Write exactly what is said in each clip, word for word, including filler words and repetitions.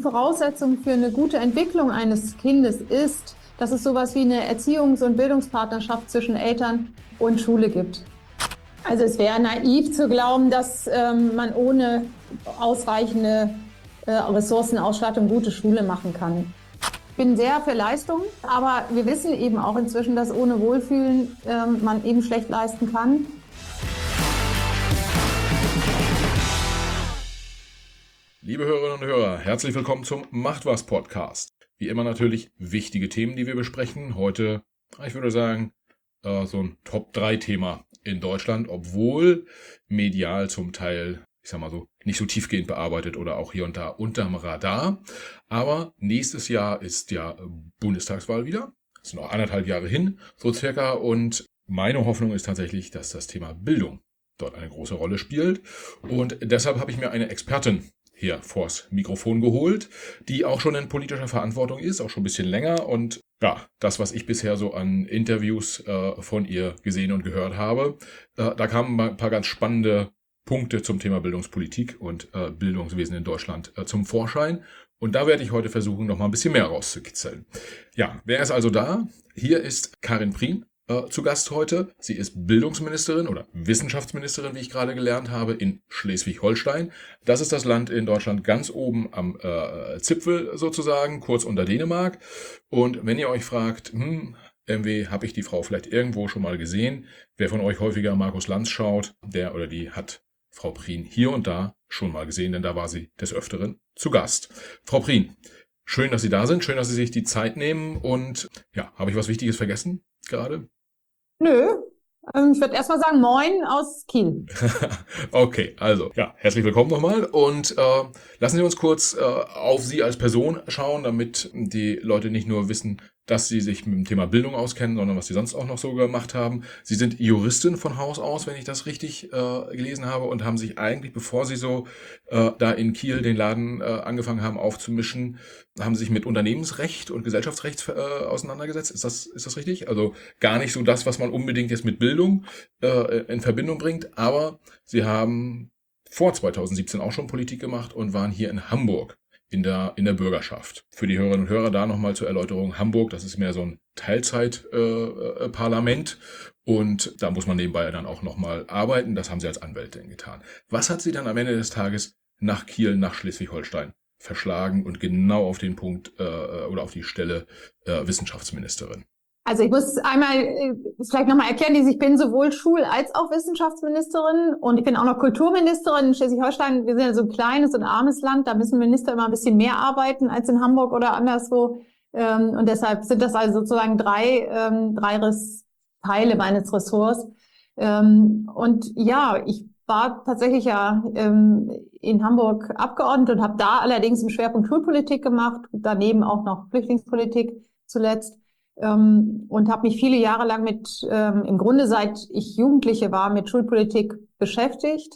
Voraussetzung für eine gute Entwicklung eines Kindes ist, dass es sowas wie eine Erziehungs- und Bildungspartnerschaft zwischen Eltern und Schule gibt. Also es wäre naiv zu glauben, dass ähm, man ohne ausreichende äh, Ressourcenausstattung gute Schule machen kann. Ich bin sehr für Leistung, aber wir wissen eben auch inzwischen, dass ohne Wohlfühlen ähm, man eben schlecht leisten kann. Liebe Hörerinnen und Hörer, herzlich willkommen zum Macht was Podcast. Wie immer natürlich wichtige Themen, die wir besprechen. Heute, ich würde sagen, so ein Top drei Thema in Deutschland, obwohl medial zum Teil, ich sag mal so, nicht so tiefgehend bearbeitet oder auch hier und da unterm Radar. Aber nächstes Jahr ist ja Bundestagswahl wieder. Das sind noch anderthalb Jahre hin, so circa. Und meine Hoffnung ist tatsächlich, dass das Thema Bildung dort eine große Rolle spielt. Und deshalb habe ich mir eine Expertin hier vors Mikrofon geholt, die auch schon in politischer Verantwortung ist, auch schon ein bisschen länger. Und ja, das, was ich bisher so an Interviews äh, von ihr gesehen und gehört habe, äh, da kamen ein paar ganz spannende Punkte zum Thema Bildungspolitik und äh, Bildungswesen in Deutschland äh, zum Vorschein. Und da werde ich heute versuchen, noch mal ein bisschen mehr rauszukitzeln. Ja, wer ist also da? Hier ist Karin Prien äh, zu Gast heute. Sie ist Bildungsministerin oder Wissenschaftsministerin, wie ich gerade gelernt habe, in Schleswig-Holstein. Das ist das Land in Deutschland ganz oben am äh, Zipfel sozusagen, kurz unter Dänemark. Und wenn ihr euch fragt, hm, M W, habe ich die Frau vielleicht irgendwo schon mal gesehen? Wer von euch häufiger Markus Lanz schaut, der oder die hat Frau Prien hier und da schon mal gesehen, denn da war sie des Öfteren zu Gast. Frau Prien, schön, dass Sie da sind, schön, dass Sie sich die Zeit nehmen. Und ja, habe ich was Wichtiges vergessen gerade? Nö, ähm, ich würde erst mal sagen, moin aus Kiel. Okay, also ja, herzlich willkommen nochmal und äh, lassen Sie uns kurz äh, auf Sie als Person schauen, damit die Leute nicht nur wissen, dass Sie sich mit dem Thema Bildung auskennen, sondern was Sie sonst auch noch so gemacht haben. Sie sind Juristin von Haus aus, wenn ich das richtig äh, gelesen habe, und haben sich eigentlich, bevor Sie so äh, da in Kiel den Laden äh, angefangen haben aufzumischen, haben sich mit Unternehmensrecht und Gesellschaftsrecht äh, auseinandergesetzt. Ist das, ist das richtig? Also gar nicht so das, was man unbedingt jetzt mit Bildung äh, in Verbindung bringt, aber Sie haben vor zweitausendsiebzehn auch schon Politik gemacht und waren hier in Hamburg in der, in der Bürgerschaft. Für die Hörerinnen und Hörer da nochmal zur Erläuterung: Hamburg, das ist mehr so ein Teilzeitparlament äh, und da muss man nebenbei dann auch nochmal arbeiten. Das haben Sie als Anwältin getan. Was hat Sie dann am Ende des Tages nach Kiel, nach Schleswig-Holstein verschlagen und genau auf den Punkt äh, oder auf die Stelle äh, Wissenschaftsministerin? Also ich muss einmal äh, vielleicht nochmal erklären, ich bin sowohl Schul- als auch Wissenschaftsministerin und ich bin auch noch Kulturministerin in Schleswig-Holstein. Wir sind ja so ein kleines und armes Land, da müssen Minister immer ein bisschen mehr arbeiten als in Hamburg oder anderswo. Ähm, und deshalb sind das also sozusagen drei, ähm, drei Res- Teile meines Ressorts. Ähm, und ja, ich war tatsächlich ja ähm, in Hamburg Abgeordnete und habe da allerdings im Schwerpunkt Schulpolitik gemacht, daneben auch noch Flüchtlingspolitik zuletzt. Ähm, und habe mich viele Jahre lang mit, ähm, im Grunde seit ich Jugendliche war, mit Schulpolitik beschäftigt.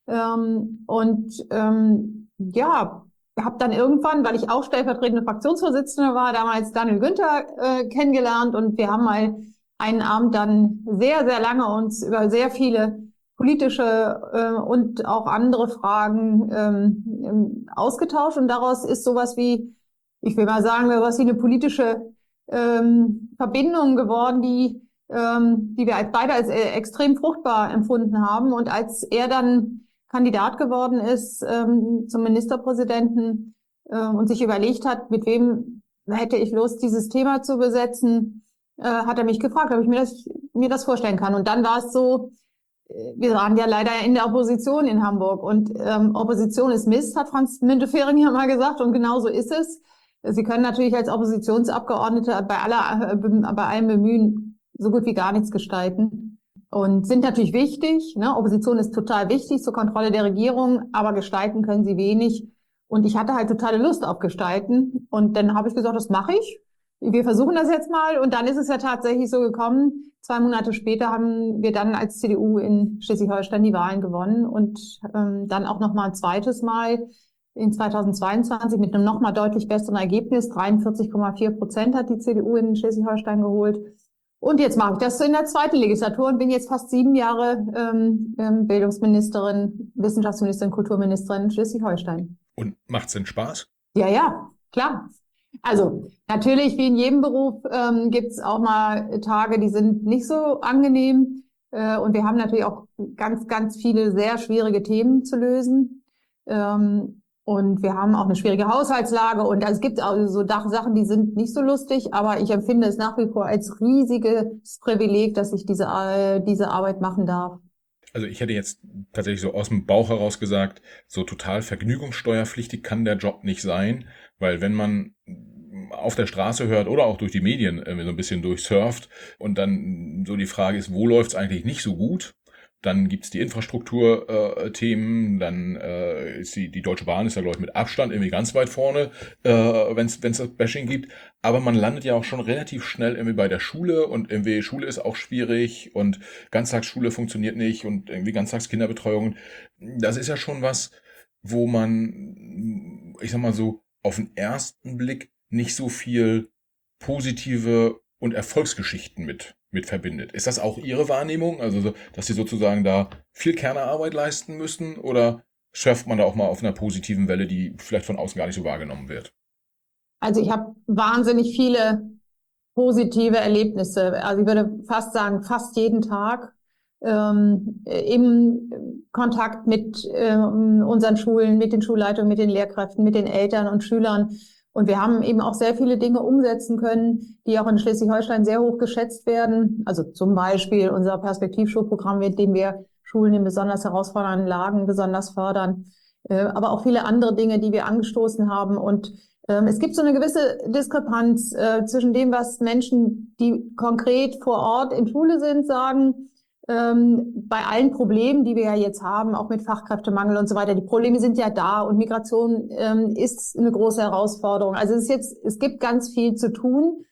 Ähm, und ähm, ja, habe dann irgendwann, weil ich auch stellvertretende Fraktionsvorsitzende war, damals Daniel Günther äh, kennengelernt und wir haben mal einen Abend dann sehr, sehr lange uns über sehr viele politische äh, und auch andere Fragen ähm, ausgetauscht und daraus ist sowas wie, ich will mal sagen, sowas wie eine politische ähm, Verbindungen geworden, die, ähm, die wir als beide als äh, extrem fruchtbar empfunden haben. Und als er dann Kandidat geworden ist ähm, zum Ministerpräsidenten äh, und sich überlegt hat, mit wem hätte ich Lust, dieses Thema zu besetzen, äh, hat er mich gefragt, ob ich mir das, mir das vorstellen kann. Und dann war es so, wir waren ja leider in der Opposition in Hamburg und ähm, Opposition ist Mist, hat Franz Müntefering ja mal gesagt und genau so ist es. Sie können natürlich als Oppositionsabgeordnete bei aller, bei allem Bemühen so gut wie gar nichts gestalten und sind natürlich wichtig. Ne? Opposition ist total wichtig zur Kontrolle der Regierung, aber gestalten können sie wenig. Und ich hatte halt totale Lust auf Gestalten und dann habe ich gesagt, das mache ich. Wir versuchen das jetzt mal und dann ist es ja tatsächlich so gekommen. Zwei Monate später haben wir dann als C D U in Schleswig-Holstein die Wahlen gewonnen und ähm, dann auch noch mal ein zweites Mal in zweitausendzweiundzwanzig mit einem noch mal deutlich besseren Ergebnis. dreiundvierzig Komma vier Prozent hat die C D U in Schleswig-Holstein geholt. Und jetzt mache ich das in der zweiten Legislatur und bin jetzt fast sieben Jahre ähm, Bildungsministerin, Wissenschaftsministerin, Kulturministerin in Schleswig-Holstein. Und macht's denn Spaß? Ja, ja, klar. Also natürlich, wie in jedem Beruf, ähm, gibt es auch mal Tage, die sind nicht so angenehm. Äh, und wir haben natürlich auch ganz, ganz viele sehr schwierige Themen zu lösen. Ähm, und wir haben auch eine schwierige Haushaltslage. Und also es gibt auch so Dach- Sachen, die sind nicht so lustig. Aber ich empfinde es nach wie vor als riesiges Privileg, dass ich diese, äh, diese Arbeit machen darf. Also ich hätte jetzt tatsächlich so aus dem Bauch heraus gesagt, so total vergnügungssteuerpflichtig kann der Job nicht sein, weil wenn man auf der Straße hört oder auch durch die Medien äh, so ein bisschen durchsurft und dann so die Frage ist, wo läuft's eigentlich nicht so gut? Dann gibt's die Infrastrukturthemen, dann äh, ist die, die Deutsche Bahn ist ja, glaube ich, mit Abstand irgendwie ganz weit vorne, äh, wenn es das Bashing gibt. Aber man landet ja auch schon relativ schnell irgendwie bei der Schule und irgendwie Schule ist auch schwierig und Ganztagsschule funktioniert nicht und irgendwie Ganztagskinderbetreuung. Das ist ja schon was, wo man, ich sag mal so, auf den ersten Blick nicht so viel positive und Erfolgsgeschichten mit, mit verbindet. Ist das auch Ihre Wahrnehmung? Also, so, dass Sie sozusagen da viel Kernearbeit leisten müssen oder surft man da auch mal auf einer positiven Welle, die vielleicht von außen gar nicht so wahrgenommen wird? Also ich habe wahnsinnig viele positive Erlebnisse. Also ich würde fast sagen, fast jeden Tag ähm, im Kontakt mit ähm, unseren Schulen, mit den Schulleitungen, mit den Lehrkräften, mit den Eltern und Schülern. Und wir haben eben auch sehr viele Dinge umsetzen können, die auch in Schleswig-Holstein sehr hoch geschätzt werden. Also zum Beispiel unser Perspektivschulprogramm, mit dem wir Schulen in besonders herausfordernden Lagen besonders fördern. Äh, aber auch viele andere Dinge, die wir angestoßen haben. Und ähm, es gibt so eine gewisse Diskrepanz äh, zwischen dem, was Menschen, die konkret vor Ort in Schule sind, sagen, ähm, bei allen Problemen, die wir ja jetzt haben, auch mit Fachkräftemangel und so weiter. Die Probleme sind ja da und Migration ähm, ist eine große Herausforderung. Also es ist jetzt, es gibt ganz viel zu tun,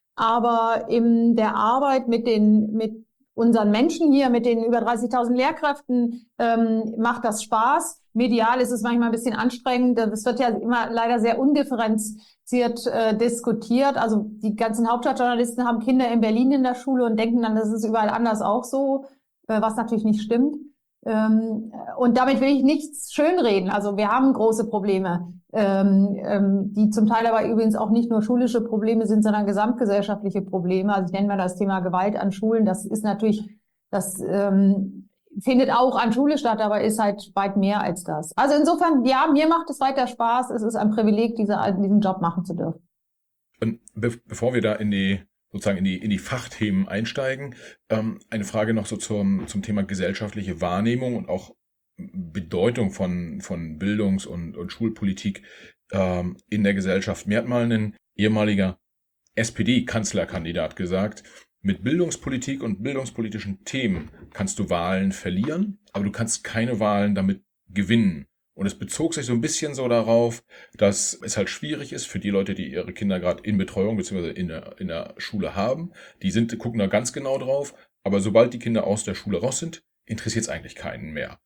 aber in der Arbeit mit den, mit unseren Menschen hier, mit den über dreißigtausend Lehrkräften, ähm, macht das Spaß. Medial ist es manchmal ein bisschen anstrengend. Das wird ja immer leider sehr undifferenziert äh, diskutiert. Also die ganzen Hauptstadtjournalisten haben Kinder in Berlin in der Schule und denken dann, das ist überall anders auch so, äh, was natürlich nicht stimmt. Ähm, und damit will ich nichts schönreden. Also wir haben große Probleme, ähm, ähm, die zum Teil aber übrigens auch nicht nur schulische Probleme sind, sondern gesamtgesellschaftliche Probleme. Also ich nenne mal das Thema Gewalt an Schulen. Das ist natürlich, das ähm, findet auch an Schule statt, aber ist halt weit mehr als das. Also insofern, ja, mir macht es weiter Spaß. Es ist ein Privileg, diese, diesen Job machen zu dürfen. Und be bevor wir da in die sozusagen in die in die Fachthemen einsteigen, ähm, eine Frage noch so zum zum Thema gesellschaftliche Wahrnehmung und auch Bedeutung von von Bildungs- und und Schulpolitik ähm, in der Gesellschaft. Mir hat mal ein ehemaliger S P D-Kanzlerkandidat gesagt, mit Bildungspolitik und bildungspolitischen Themen kannst du Wahlen verlieren, aber du kannst keine Wahlen damit gewinnen. Und es bezog sich so ein bisschen so darauf, dass es halt schwierig ist für die Leute, die ihre Kinder gerade in Betreuung bzw. in der, in der Schule haben. Die sind, gucken da ganz genau drauf. Aber sobald die Kinder aus der Schule raus sind, interessiert es eigentlich keinen mehr.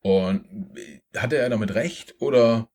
Und hatte er damit recht oder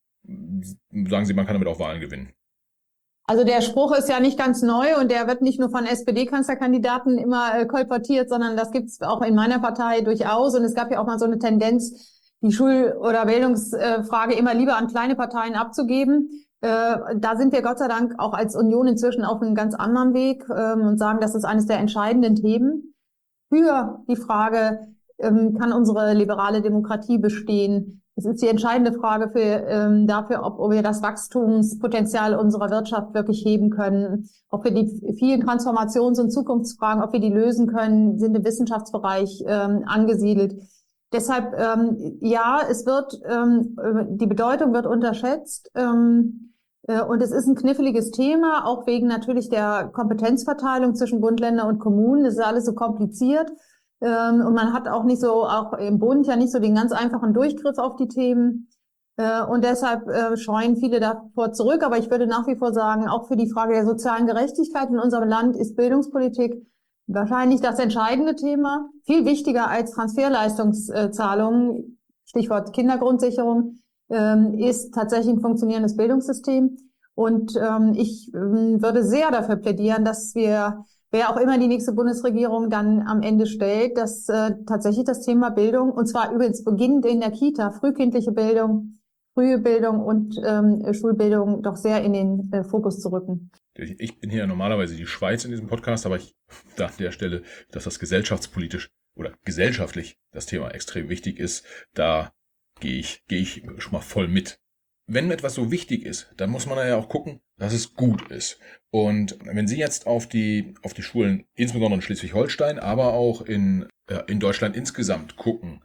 sagen Sie, man kann damit auch Wahlen gewinnen? Also der Spruch ist ja nicht ganz neu und der wird nicht nur von S P D-Kanzlerkandidaten immer äh, kolportiert, sondern das gibt's auch in meiner Partei durchaus. Und es gab ja auch mal so eine Tendenz, die Schul- oder Bildungsfrage immer lieber an kleine Parteien abzugeben. Äh, da sind wir Gott sei Dank auch als Union inzwischen auf einem ganz anderen Weg ähm, und sagen, das ist eines der entscheidenden Themen für die Frage, ähm, kann unsere liberale Demokratie bestehen? Es ist die entscheidende Frage für, ähm, dafür, ob, ob wir das Wachstumspotenzial unserer Wirtschaft wirklich heben können, ob wir die vielen Transformations- und Zukunftsfragen, ob wir die lösen können, sind im Wissenschaftsbereich ähm, angesiedelt. Deshalb, ähm, ja, es wird, ähm, die Bedeutung wird unterschätzt. Ähm, äh, und es ist ein kniffliges Thema, auch wegen natürlich der Kompetenzverteilung zwischen Bund, Länder und Kommunen. Das ist alles so kompliziert. Ähm, und man hat auch nicht so, auch im Bund ja nicht so den ganz einfachen Durchgriff auf die Themen. Äh, und deshalb äh, scheuen viele davor zurück. Aber ich würde nach wie vor sagen, auch für die Frage der sozialen Gerechtigkeit in unserem Land ist Bildungspolitik wahrscheinlich das entscheidende Thema, viel wichtiger als Transferleistungszahlungen, Stichwort Kindergrundsicherung, ähm, ist tatsächlich ein funktionierendes Bildungssystem. Und ähm, ich ähm, würde sehr dafür plädieren, dass wir, wer auch immer die nächste Bundesregierung dann am Ende stellt, dass äh, tatsächlich das Thema Bildung, und zwar übrigens beginnend in der Kita, frühkindliche Bildung, frühe Bildung und ähm, Schulbildung doch sehr in den äh, Fokus zu rücken. Ich bin hier normalerweise die Schweiz in diesem Podcast, aber ich da an der Stelle, dass das gesellschaftspolitisch oder gesellschaftlich das Thema extrem wichtig ist, da gehe ich, gehe ich schon mal voll mit. Wenn etwas so wichtig ist, dann muss man ja auch gucken, dass es gut ist. Und wenn Sie jetzt auf die, auf die Schulen, insbesondere in Schleswig-Holstein, aber auch in, äh, in Deutschland insgesamt gucken,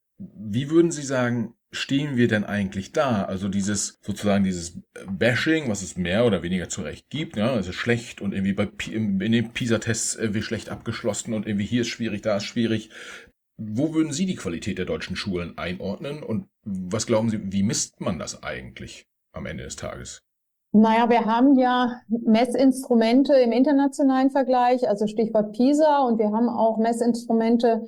wie würden Sie sagen, stehen wir denn eigentlich da? Also dieses, sozusagen dieses Bashing, was es mehr oder weniger zu Recht gibt, ja, es ist schlecht und irgendwie bei, in den PISA-Tests irgendwie schlecht abgeschlossen und irgendwie hier ist schwierig, da ist schwierig. Wo würden Sie die Qualität der deutschen Schulen einordnen und was glauben Sie, wie misst man das eigentlich am Ende des Tages? Naja, wir haben ja Messinstrumente im internationalen Vergleich, also Stichwort PISA, und wir haben auch Messinstrumente,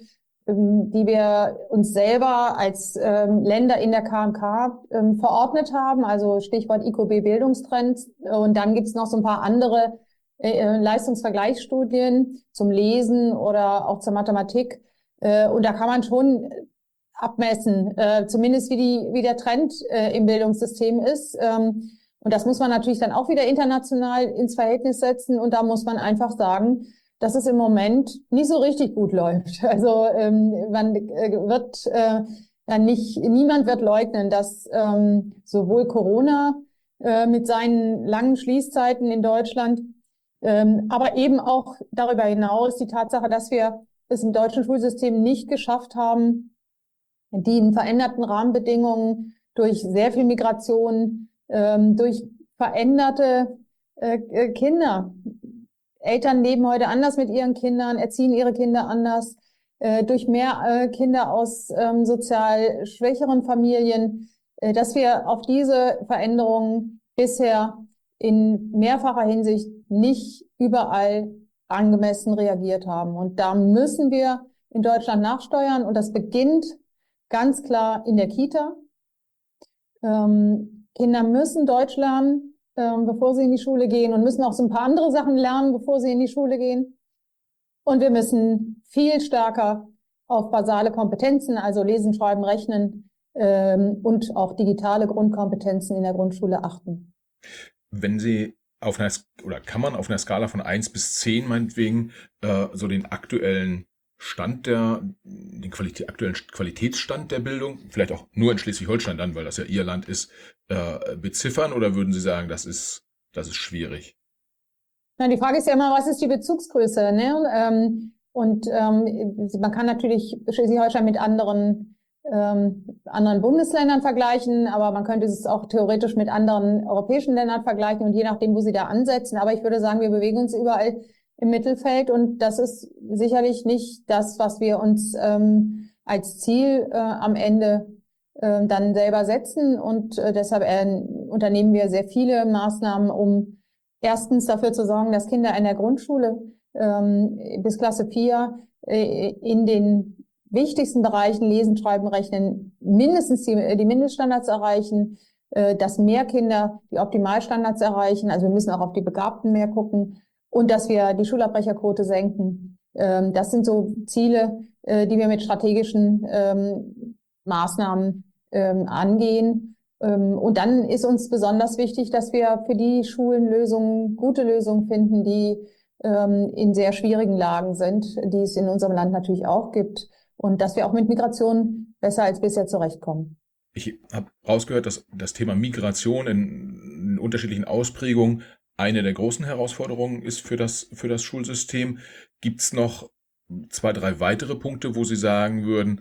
die wir uns selber als ähm, Länder in der K M K ähm, verordnet haben, also Stichwort I Q B-Bildungstrends. Und dann gibt's noch so ein paar andere äh, Leistungsvergleichsstudien zum Lesen oder auch zur Mathematik. Äh, und da kann man schon abmessen, äh, zumindest wie die wie der Trend äh, im Bildungssystem ist. Ähm, und das muss man natürlich dann auch wieder international ins Verhältnis setzen. Und da muss man einfach sagen, dass es im Moment nicht so richtig gut läuft. Also ähm, man äh, wird äh, ja nicht, niemand wird leugnen, dass ähm, sowohl Corona äh, mit seinen langen Schließzeiten in Deutschland, ähm, aber eben auch darüber hinaus die Tatsache, dass wir es im deutschen Schulsystem nicht geschafft haben, die in veränderten Rahmenbedingungen durch sehr viel Migration, ähm, durch veränderte äh, Kinder. Eltern leben heute anders mit ihren Kindern, erziehen ihre Kinder anders, äh, durch mehr äh, Kinder aus ähm, sozial schwächeren Familien, äh, dass wir auf diese Veränderungen bisher in mehrfacher Hinsicht nicht überall angemessen reagiert haben. Und da müssen wir in Deutschland nachsteuern und das beginnt ganz klar in der Kita. Ähm, Kinder müssen Deutsch lernen, Ähm, bevor sie in die Schule gehen und müssen auch so ein paar andere Sachen lernen, bevor sie in die Schule gehen. Und wir müssen viel stärker auf basale Kompetenzen, also Lesen, Schreiben, Rechnen ähm, und auch digitale Grundkompetenzen in der Grundschule achten. Wenn Sie auf einer, oder kann man auf einer Skala von eins bis zehn meinetwegen äh, so den aktuellen Stand der, den Qualität, aktuellen Qualitätsstand der Bildung, vielleicht auch nur in Schleswig-Holstein dann, weil das ja Ihr Land ist, äh, beziffern, oder würden Sie sagen, das ist, das ist schwierig? Na, die Frage ist ja immer, was ist die Bezugsgröße, ne? Ähm, und ähm, man kann natürlich Schleswig-Holstein mit anderen ähm, anderen Bundesländern vergleichen, aber man könnte es auch theoretisch mit anderen europäischen Ländern vergleichen und je nachdem, wo Sie da ansetzen. Aber ich würde sagen, wir bewegen uns überall im Mittelfeld und das ist sicherlich nicht das, was wir uns ähm, als Ziel äh, am Ende äh, dann selber setzen und äh, deshalb äh, unternehmen wir sehr viele Maßnahmen, um erstens dafür zu sorgen, dass Kinder in der Grundschule ähm, bis Klasse vier äh, in den wichtigsten Bereichen Lesen, Schreiben, Rechnen mindestens die, die Mindeststandards erreichen, äh, dass mehr Kinder die Optimalstandards erreichen. Also wir müssen auch auf die Begabten mehr gucken. Und dass wir die Schulabbrecherquote senken. Ähm, das sind so Ziele, äh, die wir mit strategischen ähm, Maßnahmen ähm, angehen. Ähm, und dann ist uns besonders wichtig, dass wir für die Schulen Lösungen, gute Lösungen finden, die ähm, in sehr schwierigen Lagen sind, die es in unserem Land natürlich auch gibt. Und dass wir auch mit Migration besser als bisher zurechtkommen. Ich habe rausgehört, dass das Thema Migration in, in unterschiedlichen Ausprägungen eine der großen Herausforderungen ist für das, für das Schulsystem. Gibt es noch zwei, drei weitere Punkte, wo Sie sagen würden,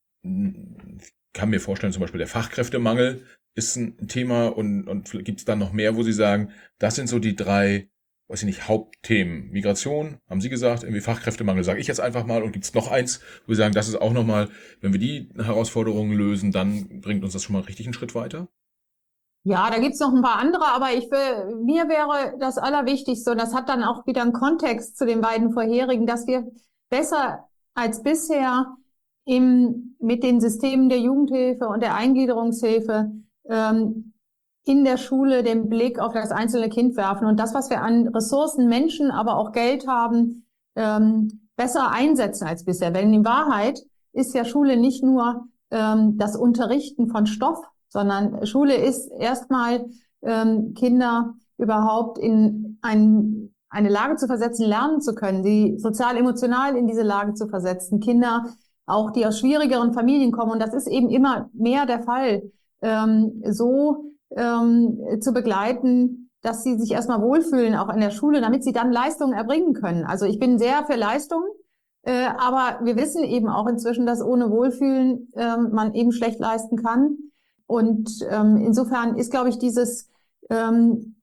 ich kann mir vorstellen, zum Beispiel der Fachkräftemangel ist ein Thema und, und gibt es dann noch mehr, wo Sie sagen, das sind so die drei, weiß ich nicht, Hauptthemen. Migration, haben Sie gesagt, irgendwie Fachkräftemangel, sage ich jetzt einfach mal. Und gibt es noch eins, wo Sie sagen, das ist auch nochmal, wenn wir die Herausforderungen lösen, dann bringt uns das schon mal richtig einen Schritt weiter? Ja, da gibt's noch ein paar andere, aber ich will, mir wäre das Allerwichtigste, und das hat dann auch wieder einen Kontext zu den beiden vorherigen, dass wir besser als bisher im, mit den Systemen der Jugendhilfe und der Eingliederungshilfe ähm, in der Schule den Blick auf das einzelne Kind werfen und das, was wir an Ressourcen, Menschen, aber auch Geld haben, ähm, besser einsetzen als bisher. Denn in Wahrheit ist ja Schule nicht nur ähm, das Unterrichten von Stoff, sondern Schule ist erstmal ähm, Kinder überhaupt in ein, eine Lage zu versetzen, lernen zu können, sie sozial-emotional in diese Lage zu versetzen, Kinder auch, die aus schwierigeren Familien kommen, und das ist eben immer mehr der Fall, ähm, so ähm, zu begleiten, dass sie sich erstmal wohlfühlen, auch in der Schule, damit sie dann Leistungen erbringen können. Also ich bin sehr für Leistungen, äh, aber wir wissen eben auch inzwischen, dass ohne Wohlfühlen äh, man eben schlecht leisten kann. Und ähm, insofern ist, glaube ich, dieses ähm,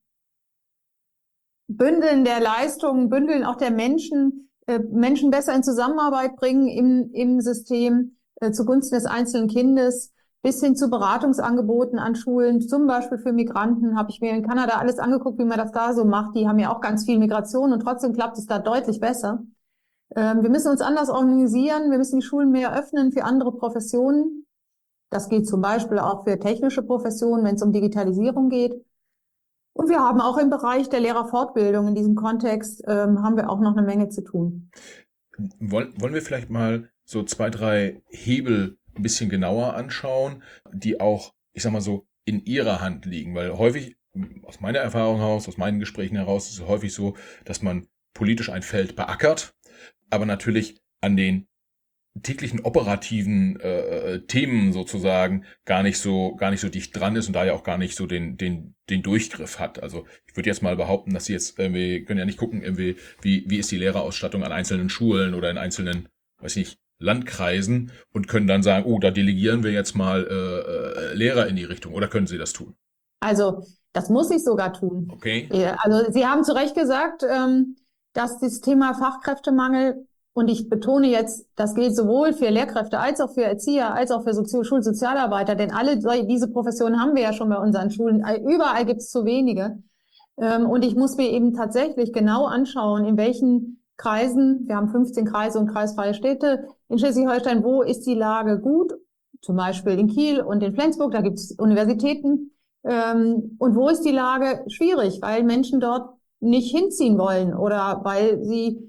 Bündeln der Leistungen, Bündeln auch der Menschen, äh, Menschen besser in Zusammenarbeit bringen im, im System äh, zugunsten des einzelnen Kindes, bis hin zu Beratungsangeboten an Schulen, zum Beispiel für Migranten, habe ich mir in Kanada alles angeguckt, wie man das da so macht. Die haben ja auch ganz viel Migration und trotzdem klappt es da deutlich besser. Ähm, wir müssen uns anders organisieren, wir müssen die Schulen mehr öffnen für andere Professionen. Das geht zum Beispiel auch für technische Professionen, wenn es um Digitalisierung geht. Und wir haben auch im Bereich der Lehrerfortbildung in diesem Kontext, ähm, haben wir auch noch eine Menge zu tun. Wollen, wollen wir vielleicht mal so zwei, drei Hebel ein bisschen genauer anschauen, die auch, ich sag mal so, in ihrer Hand liegen, weil häufig, aus meiner Erfahrung heraus, aus meinen Gesprächen heraus, ist es häufig so, dass man politisch ein Feld beackert, aber natürlich an den täglichen operativen äh, Themen sozusagen gar nicht so gar nicht so dicht dran ist und da ja auch gar nicht so den den den Durchgriff hat. Also ich würde jetzt mal behaupten, dass sie jetzt irgendwie können ja nicht gucken irgendwie wie wie ist die Lehrerausstattung an einzelnen Schulen oder in einzelnen, weiß nicht, Landkreisen und können dann sagen, oh, da delegieren wir jetzt mal äh, Lehrer in die Richtung, oder können sie das tun? Also das muss ich sogar tun. Okay. Also Sie haben zu Recht gesagt, ähm, dass das Thema Fachkräftemangel, und ich betone jetzt, das gilt sowohl für Lehrkräfte als auch für Erzieher, als auch für Sozi- Schulsozialarbeiter, denn alle diese Professionen haben wir ja schon bei unseren Schulen. Überall gibt es zu wenige. Ähm, und ich muss mir eben tatsächlich genau anschauen, in welchen Kreisen, wir haben fünfzehn Kreise und kreisfreie Städte in Schleswig-Holstein, wo ist die Lage gut? Zum Beispiel in Kiel und in Flensburg, da gibt es Universitäten. Ähm, und wo ist die Lage schwierig, weil Menschen dort nicht hinziehen wollen oder weil sie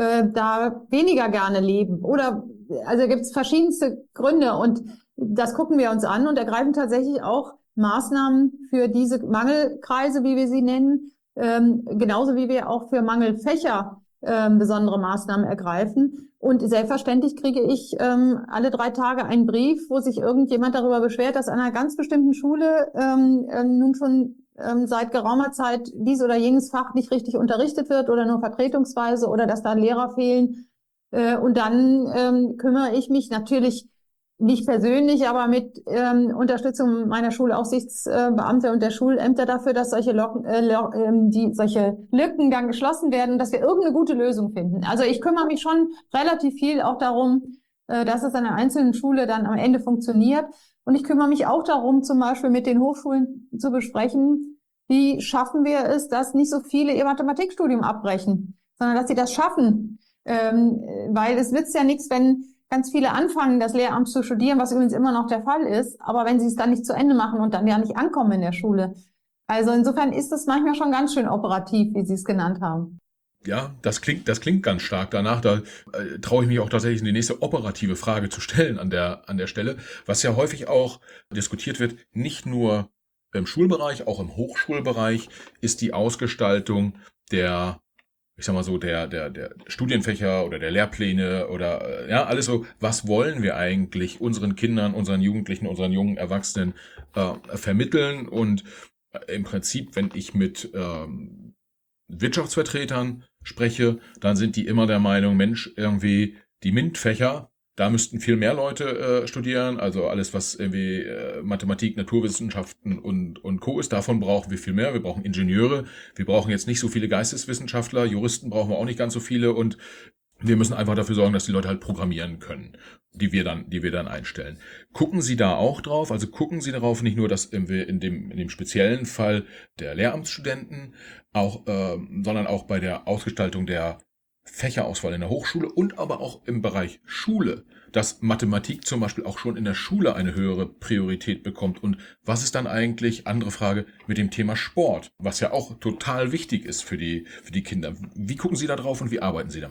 da weniger gerne leben. Oder also gibt es verschiedenste Gründe, und das gucken wir uns an und ergreifen tatsächlich auch Maßnahmen für diese Mangelkreise, wie wir sie nennen, ähm, genauso wie wir auch für Mangelfächer ähm, besondere Maßnahmen ergreifen. Und selbstverständlich kriege ich ähm, alle drei Tage einen Brief, wo sich irgendjemand darüber beschwert, dass an einer ganz bestimmten Schule ähm, äh, nun schon ähm, seit geraumer Zeit dies oder jenes Fach nicht richtig unterrichtet wird oder nur vertretungsweise oder dass da Lehrer fehlen. Äh, und dann ähm, kümmere ich mich natürlich nicht persönlich, aber mit ähm, Unterstützung meiner Schulaufsichtsbeamte und der Schulämter dafür, dass solche, Locken, äh, die, solche Lücken dann geschlossen werden, dass wir irgendeine gute Lösung finden. Also ich kümmere mich schon relativ viel auch darum, äh, dass es an der einzelnen Schule dann am Ende funktioniert. Und ich kümmere mich auch darum, zum Beispiel mit den Hochschulen zu besprechen, wie schaffen wir es, dass nicht so viele ihr Mathematikstudium abbrechen, sondern dass sie das schaffen. Ähm, weil es nützt ja nichts, wenn ganz viele anfangen, das Lehramt zu studieren, was übrigens immer noch der Fall ist, aber wenn sie es dann nicht zu Ende machen und dann ja nicht ankommen in der Schule. Also insofern ist es manchmal schon ganz schön operativ, wie Sie es genannt haben. Ja, das klingt, das klingt ganz stark danach. Da äh, traue ich mich auch tatsächlich die nächste operative Frage zu stellen an der, an der Stelle. Was ja häufig auch diskutiert wird, nicht nur im Schulbereich, auch im Hochschulbereich, ist die Ausgestaltung der, ich sag mal so, der, der, der Studienfächer oder der Lehrpläne oder, ja, alles so. Was wollen wir eigentlich unseren Kindern, unseren Jugendlichen, unseren jungen Erwachsenen äh, vermitteln? Und im Prinzip, wenn ich mit ähm, Wirtschaftsvertretern spreche, dann sind die immer der Meinung, Mensch, irgendwie die MINT-Fächer, da müssten viel mehr Leute äh, studieren, also alles, was irgendwie äh, Mathematik, Naturwissenschaften und, und Co. ist, davon brauchen wir viel mehr. Wir brauchen Ingenieure, wir brauchen jetzt nicht so viele Geisteswissenschaftler, Juristen brauchen wir auch nicht ganz so viele, und wir müssen einfach dafür sorgen, dass die Leute halt programmieren können, die wir dann, die wir dann einstellen. Gucken Sie da auch drauf? Also gucken Sie darauf, nicht nur, dass in dem, in dem speziellen Fall der Lehramtsstudenten, auch, äh, sondern auch bei der Ausgestaltung der Fächerauswahl in der Hochschule und aber auch im Bereich Schule, dass Mathematik zum Beispiel auch schon in der Schule eine höhere Priorität bekommt. Und was ist dann eigentlich, andere Frage, mit dem Thema Sport, was ja auch total wichtig ist für die, für die Kinder. Wie gucken Sie da drauf und wie arbeiten Sie damit?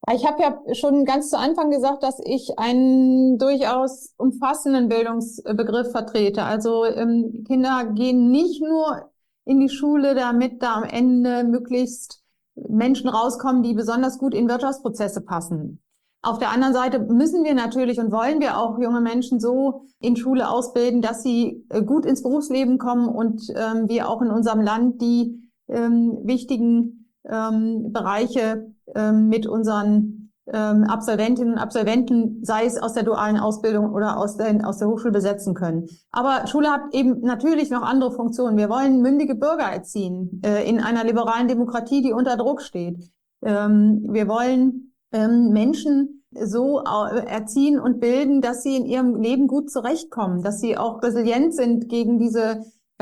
Ich habe ja schon ganz zu Anfang gesagt, dass ich einen durchaus umfassenden Bildungsbegriff vertrete. Also ähm, Kinder gehen nicht nur in die Schule, damit da am Ende möglichst Menschen rauskommen, die besonders gut in Wirtschaftsprozesse passen. Auf der anderen Seite müssen wir natürlich und wollen wir auch junge Menschen so in Schule ausbilden, dass sie äh, gut ins Berufsleben kommen und ähm, wir auch in unserem Land die ähm, wichtigen ähm, Bereiche ähm, mit unseren ähm, Absolventinnen und Absolventen, sei es aus der dualen Ausbildung oder aus der, aus der Hochschule, besetzen können. Aber Schule hat eben natürlich noch andere Funktionen. Wir wollen mündige Bürger erziehen äh, in einer liberalen Demokratie, die unter Druck steht. Ähm, wir wollen ähm, Menschen so erziehen und bilden, dass sie in ihrem Leben gut zurechtkommen, dass sie auch resilient sind gegen diese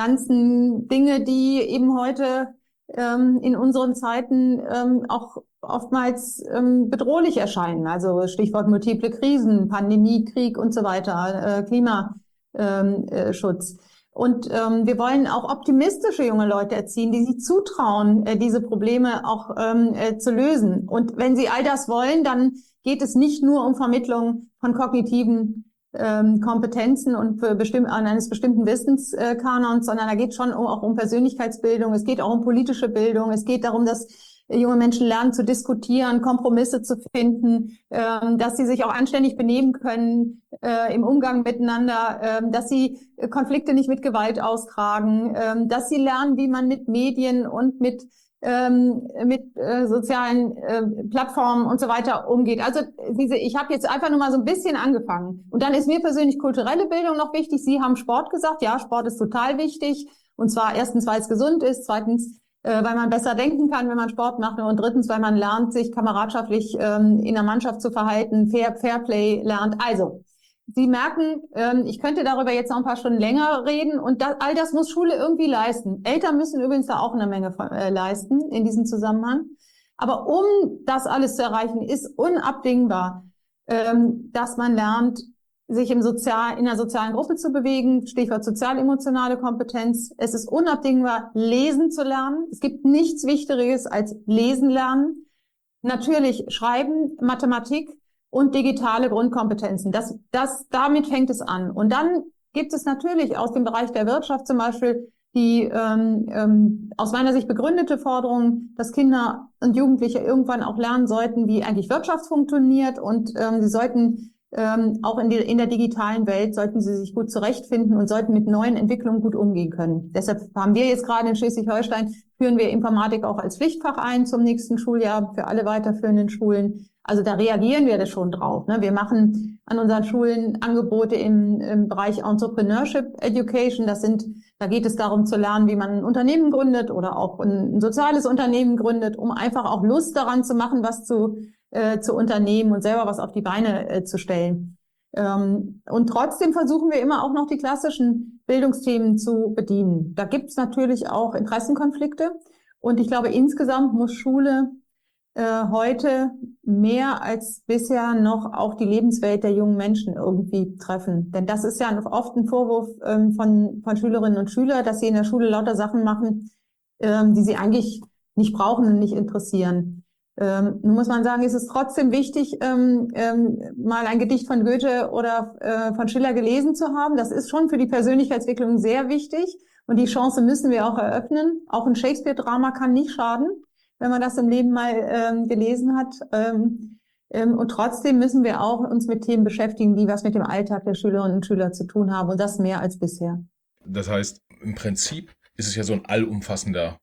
ganzen Dinge, die eben heute ähm, in unseren Zeiten ähm, auch oftmals ähm, bedrohlich erscheinen. Also Stichwort multiple Krisen, Pandemie, Krieg und so weiter, äh, Klimaschutz. Ähm, äh, Und ähm, wir wollen auch optimistische junge Leute erziehen, die sich zutrauen, äh, diese Probleme auch ähm, äh, zu lösen. Und wenn sie all das wollen, dann geht es nicht nur um Vermittlung von kognitiven ähm, Kompetenzen und für bestimmt, an eines bestimmten Wissenskanons, sondern da geht es schon um, auch um Persönlichkeitsbildung, es geht auch um politische Bildung, es geht darum, dass junge Menschen lernen zu diskutieren, Kompromisse zu finden, ähm, dass sie sich auch anständig benehmen können äh, im Umgang miteinander, ähm, dass sie Konflikte nicht mit Gewalt austragen, ähm, dass sie lernen, wie man mit Medien und mit ähm, mit äh, sozialen äh, Plattformen und so weiter umgeht. Also diese, ich habe jetzt einfach nur mal so ein bisschen angefangen. Und dann ist mir persönlich kulturelle Bildung noch wichtig. Sie haben Sport gesagt. Ja, Sport ist total wichtig. Und zwar erstens, weil es gesund ist, zweitens, äh, weil man besser denken kann, wenn man Sport macht, und drittens, weil man lernt, sich kameradschaftlich ähm, in der Mannschaft zu verhalten, Fair, Fairplay lernt. Also, Sie merken, ähm, ich könnte darüber jetzt noch ein paar Stunden länger reden und das, all das muss Schule irgendwie leisten. Eltern müssen übrigens da auch eine Menge äh, leisten in diesem Zusammenhang. Aber um das alles zu erreichen, ist unabdingbar, ähm, dass man lernt, sich im Sozial, in einer sozialen Gruppe zu bewegen, Stichwort sozial-emotionale Kompetenz. Es ist unabdingbar, lesen zu lernen. Es gibt nichts Wichtigeres als lesen lernen. Natürlich Schreiben, Mathematik und digitale Grundkompetenzen. Das, das, damit fängt es an. Und dann gibt es natürlich aus dem Bereich der Wirtschaft zum Beispiel die ähm, ähm, aus meiner Sicht begründete Forderung, dass Kinder und Jugendliche irgendwann auch lernen sollten, wie eigentlich Wirtschaft funktioniert, und ähm, sie sollten ähm, auch in, die, in der digitalen Welt sollten sie sich gut zurechtfinden und sollten mit neuen Entwicklungen gut umgehen können. Deshalb haben wir jetzt gerade in Schleswig-Holstein, führen wir Informatik auch als Pflichtfach ein zum nächsten Schuljahr für alle weiterführenden Schulen. Also da reagieren wir das schon drauf. Ne? Wir machen an unseren Schulen Angebote im, im Bereich Entrepreneurship Education. Das sind, da geht es darum zu lernen, wie man ein Unternehmen gründet oder auch ein, ein soziales Unternehmen gründet, um einfach auch Lust daran zu machen, was zu, äh, zu unternehmen und selber was auf die Beine äh, zu stellen. Ähm, und trotzdem versuchen wir immer auch noch die klassischen Bildungsthemen zu bedienen. Da gibt es natürlich auch Interessenkonflikte. Und ich glaube, insgesamt muss Schule äh, heute mehr als bisher noch auch die Lebenswelt der jungen Menschen irgendwie treffen. Denn das ist ja oft ein Vorwurf ähm, von, von Schülerinnen und Schülern, dass sie in der Schule lauter Sachen machen, ähm, die sie eigentlich nicht brauchen und nicht interessieren. Ähm, nun muss man sagen, ist es trotzdem wichtig, ähm, ähm, mal ein Gedicht von Goethe oder äh, von Schiller gelesen zu haben. Das ist schon für die Persönlichkeitsentwicklung sehr wichtig. Und die Chance müssen wir auch eröffnen. Auch ein Shakespeare-Drama kann nicht schaden, wenn man das im Leben mal ähm, gelesen hat. Ähm, ähm, und trotzdem müssen wir auch uns mit Themen beschäftigen, die was mit dem Alltag der Schülerinnen und Schüler zu tun haben. Und das mehr als bisher. Das heißt, im Prinzip ist es ja so ein allumfassender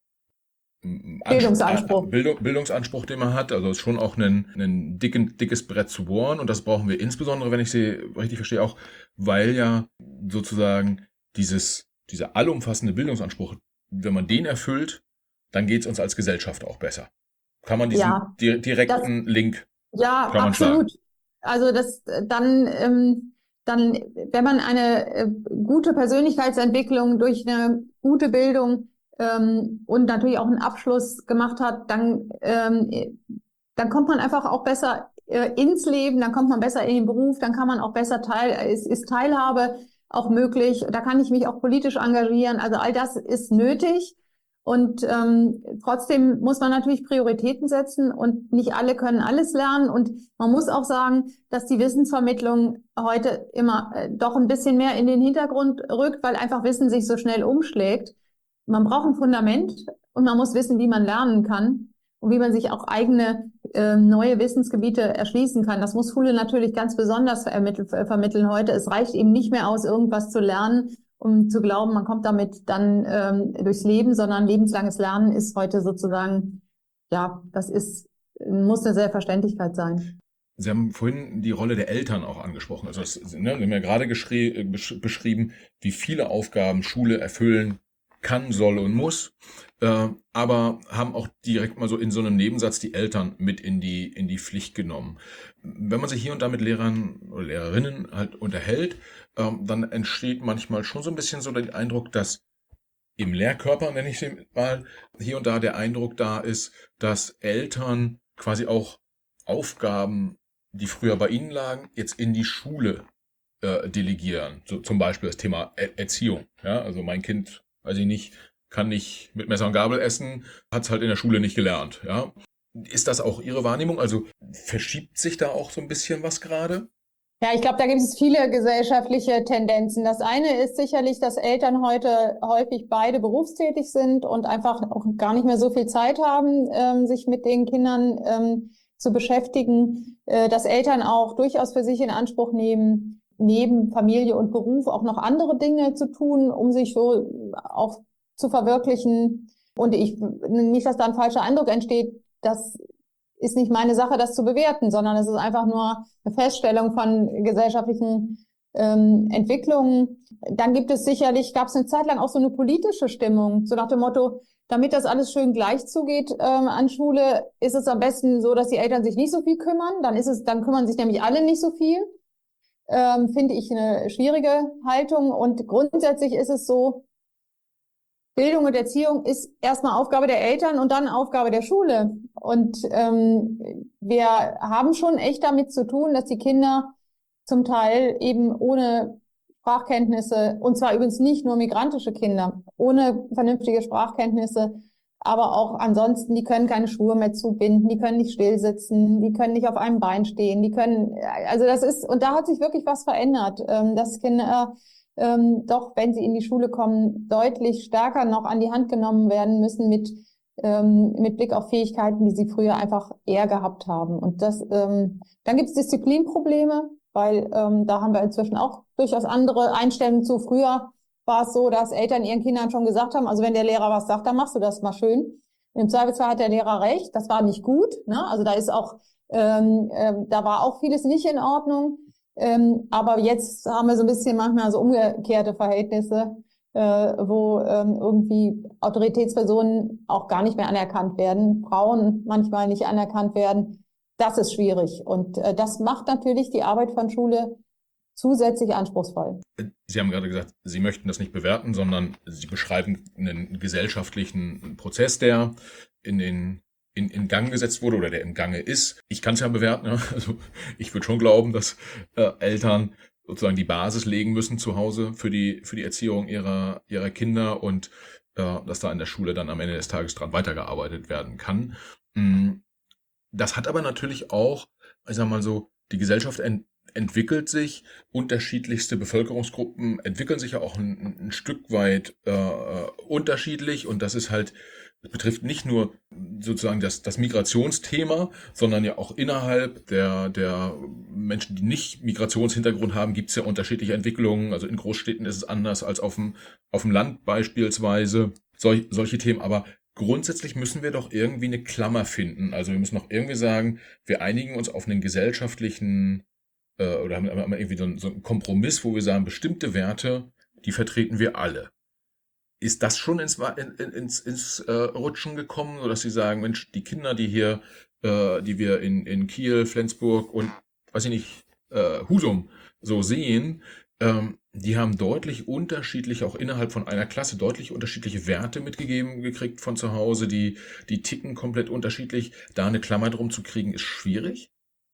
Bildungsanspruch. Bildung, Bildungsanspruch, den man hat. Also es ist schon auch ein, ein dicken, dickes Brett zu bohren. Und das brauchen wir insbesondere, wenn ich sie richtig verstehe, auch, weil ja sozusagen dieses, dieser allumfassende Bildungsanspruch, wenn man den erfüllt, dann geht es uns als Gesellschaft auch besser. Kann man diesen Ja, di- direkten das, Link ja, kann man absolut. schlagen. Also das dann, ähm, dann, wenn man eine äh, gute Persönlichkeitsentwicklung durch eine gute Bildung ähm, und natürlich auch einen Abschluss gemacht hat, dann, ähm, dann kommt man einfach auch besser äh, ins Leben, dann kommt man besser in den Beruf, dann kann man auch besser teil, ist, ist Teilhabe auch möglich. Da kann ich mich auch politisch engagieren. Also all das ist nötig. Und ähm, trotzdem muss man natürlich Prioritäten setzen und nicht alle können alles lernen. Und man muss auch sagen, dass die Wissensvermittlung heute immer äh, doch ein bisschen mehr in den Hintergrund rückt, weil einfach Wissen sich so schnell umschlägt. Man braucht ein Fundament und man muss wissen, wie man lernen kann und wie man sich auch eigene äh, neue Wissensgebiete erschließen kann. Das muss Schule natürlich ganz besonders vermitteln, vermitteln heute. Es reicht eben nicht mehr aus, irgendwas zu lernen, um zu glauben, man kommt damit dann ähm, durchs Leben, sondern lebenslanges Lernen ist heute sozusagen, ja, das ist, muss eine Selbstverständlichkeit sein. Sie haben vorhin die Rolle der Eltern auch angesprochen. Also das, ne, wir haben ja gerade geschrie- besch- beschrieben, wie viele Aufgaben Schule erfüllen kann, soll und muss, äh, aber haben auch direkt mal so in so einem Nebensatz die Eltern mit in die in die Pflicht genommen. Wenn man sich hier und da mit Lehrern oder Lehrerinnen halt unterhält, ähm, dann entsteht manchmal schon so ein bisschen so der Eindruck, dass im Lehrkörper, nenne ich es mal, hier und da der Eindruck da ist, dass Eltern quasi auch Aufgaben, die früher bei ihnen lagen, jetzt in die Schule äh, delegieren. So zum Beispiel das Thema er- Erziehung. Ja, also mein Kind, weiß ich nicht, kann nicht mit Messer und Gabel essen, hat es halt in der Schule nicht gelernt. Ja, ist das auch Ihre Wahrnehmung? Also verschiebt sich da auch so ein bisschen was gerade? Ja, ich glaube, da gibt es viele gesellschaftliche Tendenzen. Das eine ist sicherlich, dass Eltern heute häufig beide berufstätig sind und einfach auch gar nicht mehr so viel Zeit haben, ähm, sich mit den Kindern ähm, zu beschäftigen, äh, dass Eltern auch durchaus für sich in Anspruch nehmen, neben Familie und Beruf auch noch andere Dinge zu tun, um sich so auch zu verwirklichen. Und ich, nicht, dass da ein falscher Eindruck entsteht, dass ist nicht meine Sache, das zu bewerten, sondern es ist einfach nur eine Feststellung von gesellschaftlichen ähm, Entwicklungen. Dann gibt es sicherlich, gab es eine Zeit lang auch so eine politische Stimmung, so nach dem Motto, damit das alles schön gleich zugeht ähm, an Schule, ist es am besten so, dass die Eltern sich nicht so viel kümmern. Dann ist es, dann kümmern sich nämlich alle nicht so viel. Ähm, finde ich eine schwierige Haltung. Und grundsätzlich ist es so, Bildung und Erziehung ist erstmal Aufgabe der Eltern und dann Aufgabe der Schule. Und ähm, wir haben schon echt damit zu tun, dass die Kinder zum Teil eben ohne Sprachkenntnisse, und zwar übrigens nicht nur migrantische Kinder, ohne vernünftige Sprachkenntnisse, aber auch ansonsten, die können keine Schuhe mehr zubinden, die können nicht still sitzen, die können nicht auf einem Bein stehen, die können, also das ist, und da hat sich wirklich was verändert, ähm, dass Kinder ähm, doch, wenn sie in die Schule kommen, deutlich stärker noch an die Hand genommen werden müssen mit, ähm, mit Blick auf Fähigkeiten, die sie früher einfach eher gehabt haben. Und das, ähm, dann gibt es Disziplinprobleme, weil ähm, da haben wir inzwischen auch durchaus andere Einstellungen zu. Früher war es so, dass Eltern ihren Kindern schon gesagt haben, also wenn der Lehrer was sagt, dann machst du das mal schön. Im Zweifelsfall hat der Lehrer recht, das war nicht gut, ne? Also da ist auch, ähm, ähm, da war auch vieles nicht in Ordnung. Ähm, aber jetzt haben wir so ein bisschen manchmal so umgekehrte Verhältnisse, äh, wo ähm, irgendwie Autoritätspersonen auch gar nicht mehr anerkannt werden, Frauen manchmal nicht anerkannt werden. Das ist schwierig. Und äh, das macht natürlich die Arbeit von Schule zusätzlich anspruchsvoll. Sie haben gerade gesagt, Sie möchten das nicht bewerten, sondern Sie beschreiben einen gesellschaftlichen Prozess, der in den in, in Gang gesetzt wurde oder der im Gange ist. Ich kann es ja bewerten. Ja? Also ich würde schon glauben, dass äh, Eltern sozusagen die Basis legen müssen zu Hause für die für die Erziehung ihrer ihrer Kinder und äh, dass da in der Schule dann am Ende des Tages dran weitergearbeitet werden kann. Das hat aber natürlich auch, ich sag mal so, die Gesellschaft ent entwickelt sich, unterschiedlichste Bevölkerungsgruppen entwickeln sich ja auch ein, ein Stück weit äh, unterschiedlich und das ist halt, das betrifft nicht nur sozusagen das, das Migrationsthema, sondern ja auch innerhalb der, der Menschen, die nicht Migrationshintergrund haben, gibt es ja unterschiedliche Entwicklungen. Also in Großstädten ist es anders als auf dem, auf dem Land beispielsweise, Sol solche Themen, aber grundsätzlich müssen wir doch irgendwie eine Klammer finden. Also wir müssen doch irgendwie sagen, wir einigen uns auf einen gesellschaftlichen äh, oder haben haben irgendwie so einen, so einen Kompromiss, wo wir sagen, bestimmte Werte, die vertreten wir alle. Ist das schon ins, in, ins, ins äh, Rutschen gekommen, sodass Sie sagen, Mensch, die Kinder, die hier, äh, die wir in, in Kiel, Flensburg und, weiß ich nicht, äh, Husum so sehen, ähm, die haben deutlich unterschiedlich, auch innerhalb von einer Klasse, deutlich unterschiedliche Werte mitgegeben gekriegt von zu Hause, die, die ticken komplett unterschiedlich. Da eine Klammer drum zu kriegen, ist schwierig?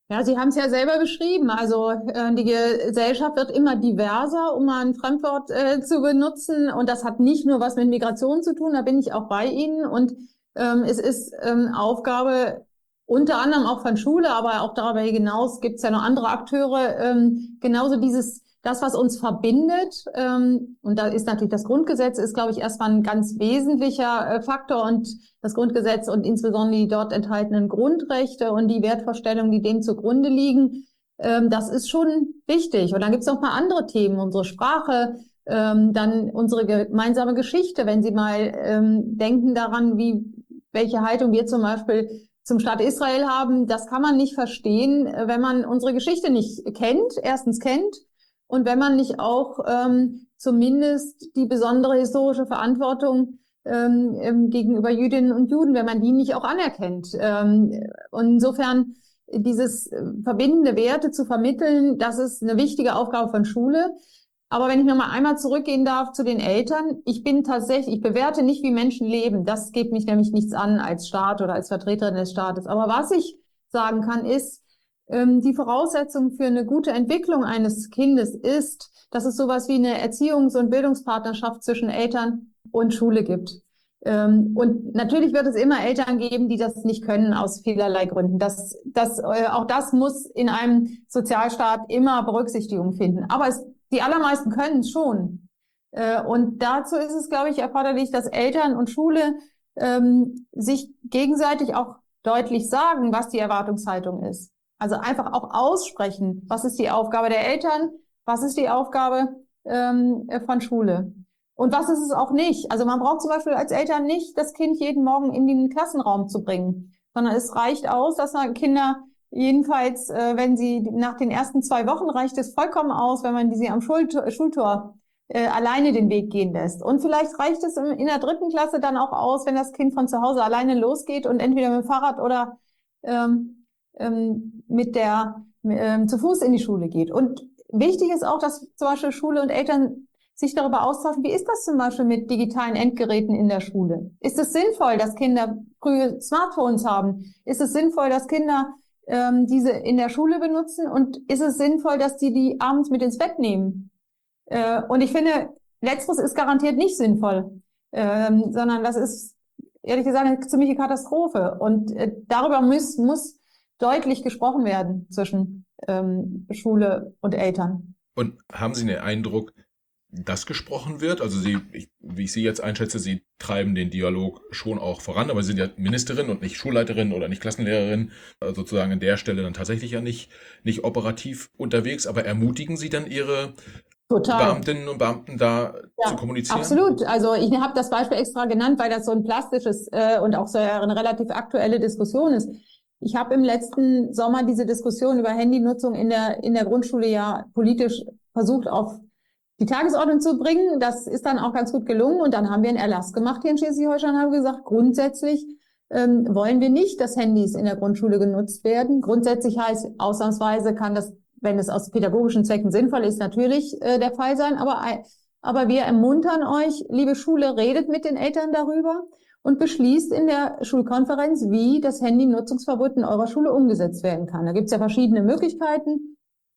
Ja, Sie haben es ja selber beschrieben. Also äh, die Gesellschaft wird immer diverser, um mal ein Fremdwort äh, zu benutzen. Und das hat nicht nur was mit Migration zu tun, da bin ich auch bei Ihnen. Und ähm, es ist ähm, Aufgabe unter anderem auch von Schule, aber auch darüber hinaus gibt es ja noch andere Akteure, ähm, genauso dieses, das, was uns verbindet. Ähm, und da ist natürlich das Grundgesetz, ist, glaube ich, erstmal ein ganz wesentlicher äh, Faktor, und das Grundgesetz und insbesondere die dort enthaltenen Grundrechte und die Wertvorstellungen, die dem zugrunde liegen, ähm, das ist schon wichtig. Und dann gibt es noch mal andere Themen, unsere Sprache, ähm, dann unsere gemeinsame Geschichte. Wenn Sie mal ähm, denken daran, wie welche Haltung wir zum Beispiel zum Staat Israel haben, das kann man nicht verstehen, wenn man unsere Geschichte nicht kennt, erstens kennt, und wenn man nicht auch ähm, zumindest die besondere historische Verantwortung ähm, gegenüber Jüdinnen und Juden, wenn man die nicht auch anerkennt. Ähm, und insofern dieses verbindende Werte zu vermitteln, das ist eine wichtige Aufgabe von Schule. Aber wenn ich noch mal einmal zurückgehen darf zu den Eltern, ich bin tatsächlich, ich bewerte nicht, wie Menschen leben. Das geht mich nämlich nichts an als Staat oder als Vertreterin des Staates. Aber was ich sagen kann, ist, ähm, die Voraussetzung für eine gute Entwicklung eines Kindes ist, dass es sowas wie eine Erziehungs- und Bildungspartnerschaft zwischen Eltern und Schule gibt. Ähm, und natürlich wird es immer Eltern geben, die das nicht können aus vielerlei Gründen. Das, das, äh, auch das muss in einem Sozialstaat immer Berücksichtigung finden. Aber es Die allermeisten können es schon. Äh, und dazu ist es, glaube ich, erforderlich, dass Eltern und Schule ähm, sich gegenseitig auch deutlich sagen, was die Erwartungshaltung ist. Also einfach auch aussprechen, was ist die Aufgabe der Eltern, was ist die Aufgabe ähm, von Schule. Und was ist es auch nicht? Also man braucht zum Beispiel als Eltern nicht, das Kind jeden Morgen in den Klassenraum zu bringen, sondern es reicht aus, dass man Kinder jedenfalls, äh, wenn sie nach den ersten zwei Wochen reicht es vollkommen aus, wenn man sie am Schultor, Schultor äh, alleine den Weg gehen lässt. Und vielleicht reicht es in, in der dritten Klasse dann auch aus, wenn das Kind von zu Hause alleine losgeht und entweder mit dem Fahrrad oder ähm, ähm, mit der ähm, zu Fuß in die Schule geht. Und wichtig ist auch, dass zum Beispiel Schule und Eltern sich darüber austauschen, wie ist das zum Beispiel mit digitalen Endgeräten in der Schule? Ist es sinnvoll, dass Kinder frühe Smartphones haben? Ist es sinnvoll, dass Kinder ähm, diese in der Schule benutzen? Und ist es sinnvoll, dass die die abends mit ins Bett nehmen? Äh, und ich finde, letzteres ist garantiert nicht sinnvoll, ähm, sondern das ist, ehrlich gesagt, eine ziemliche Katastrophe. Und äh, darüber muss, muss deutlich gesprochen werden zwischen ähm, Schule und Eltern. Und haben Sie den Eindruck, dass gesprochen wird? Also Sie, ich, wie ich Sie jetzt einschätze, Sie treiben den Dialog schon auch voran, aber Sie sind ja Ministerin und nicht Schulleiterin oder nicht Klassenlehrerin, also sozusagen an der Stelle dann tatsächlich ja nicht, nicht operativ unterwegs, aber ermutigen Sie dann Ihre Total. Beamtinnen und Beamten da ja, zu kommunizieren? Absolut. Also ich habe das Beispiel extra genannt, weil das so ein plastisches äh, und auch so eine relativ aktuelle Diskussion ist. Ich habe im letzten Sommer diese Diskussion über Handynutzung in der in der Grundschule ja politisch versucht auf die Tagesordnung zu bringen. Das ist dann auch ganz gut gelungen. Und dann haben wir einen Erlass gemacht hier in Schleswig-Holstein und haben gesagt, grundsätzlich ähm, wollen wir nicht, dass Handys in der Grundschule genutzt werden. Grundsätzlich heißt, ausnahmsweise kann das, wenn es aus pädagogischen Zwecken sinnvoll ist, natürlich äh, der Fall sein. Aber, aber wir ermuntern euch, liebe Schule, redet mit den Eltern darüber und beschließt in der Schulkonferenz, wie das Handynutzungsverbot in eurer Schule umgesetzt werden kann. Da gibt es ja verschiedene Möglichkeiten.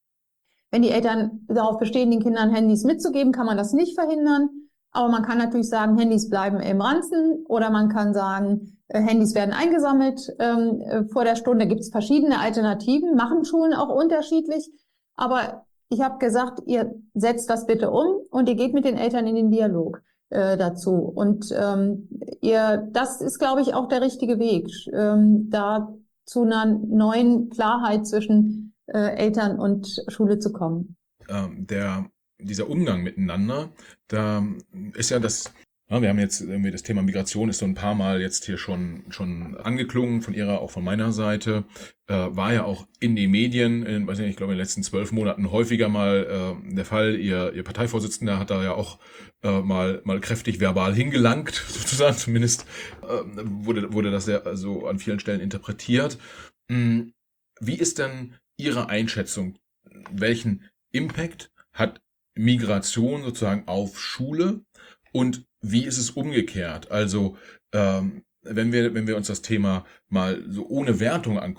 Wenn die Eltern darauf bestehen, den Kindern Handys mitzugeben, kann man das nicht verhindern. Aber man kann natürlich sagen, Handys bleiben im Ranzen, oder man kann sagen, Handys werden eingesammelt ähm, vor der Stunde. Da gibt es verschiedene Alternativen, machen Schulen auch unterschiedlich. Aber ich habe gesagt, ihr setzt das bitte um und ihr geht mit den Eltern in den Dialog äh, dazu. Und ähm, ihr, das ist, glaube ich, auch der richtige Weg, ähm, da zu einer neuen Klarheit zwischen Eltern und Schule zu kommen. Ähm, der, dieser Umgang miteinander, da ist ja das, ja, wir haben jetzt irgendwie das Thema Migration ist so ein paar Mal jetzt hier schon schon angeklungen von Ihrer, auch von meiner Seite, äh, war ja auch in den Medien, in, weiß nicht, ich glaube in den letzten zwölf Monaten häufiger mal äh, der Fall. Ihr, Ihr Parteivorsitzender hat da ja auch äh, mal mal kräftig verbal hingelangt, sozusagen, zumindest äh, wurde wurde das ja so an vielen Stellen interpretiert. Hm, wie ist denn Ihre Einschätzung, welchen Impact hat Migration sozusagen auf Schule und wie ist es umgekehrt? Also ähm, wenn wir wenn wir uns das Thema mal so ohne Wertung angucken,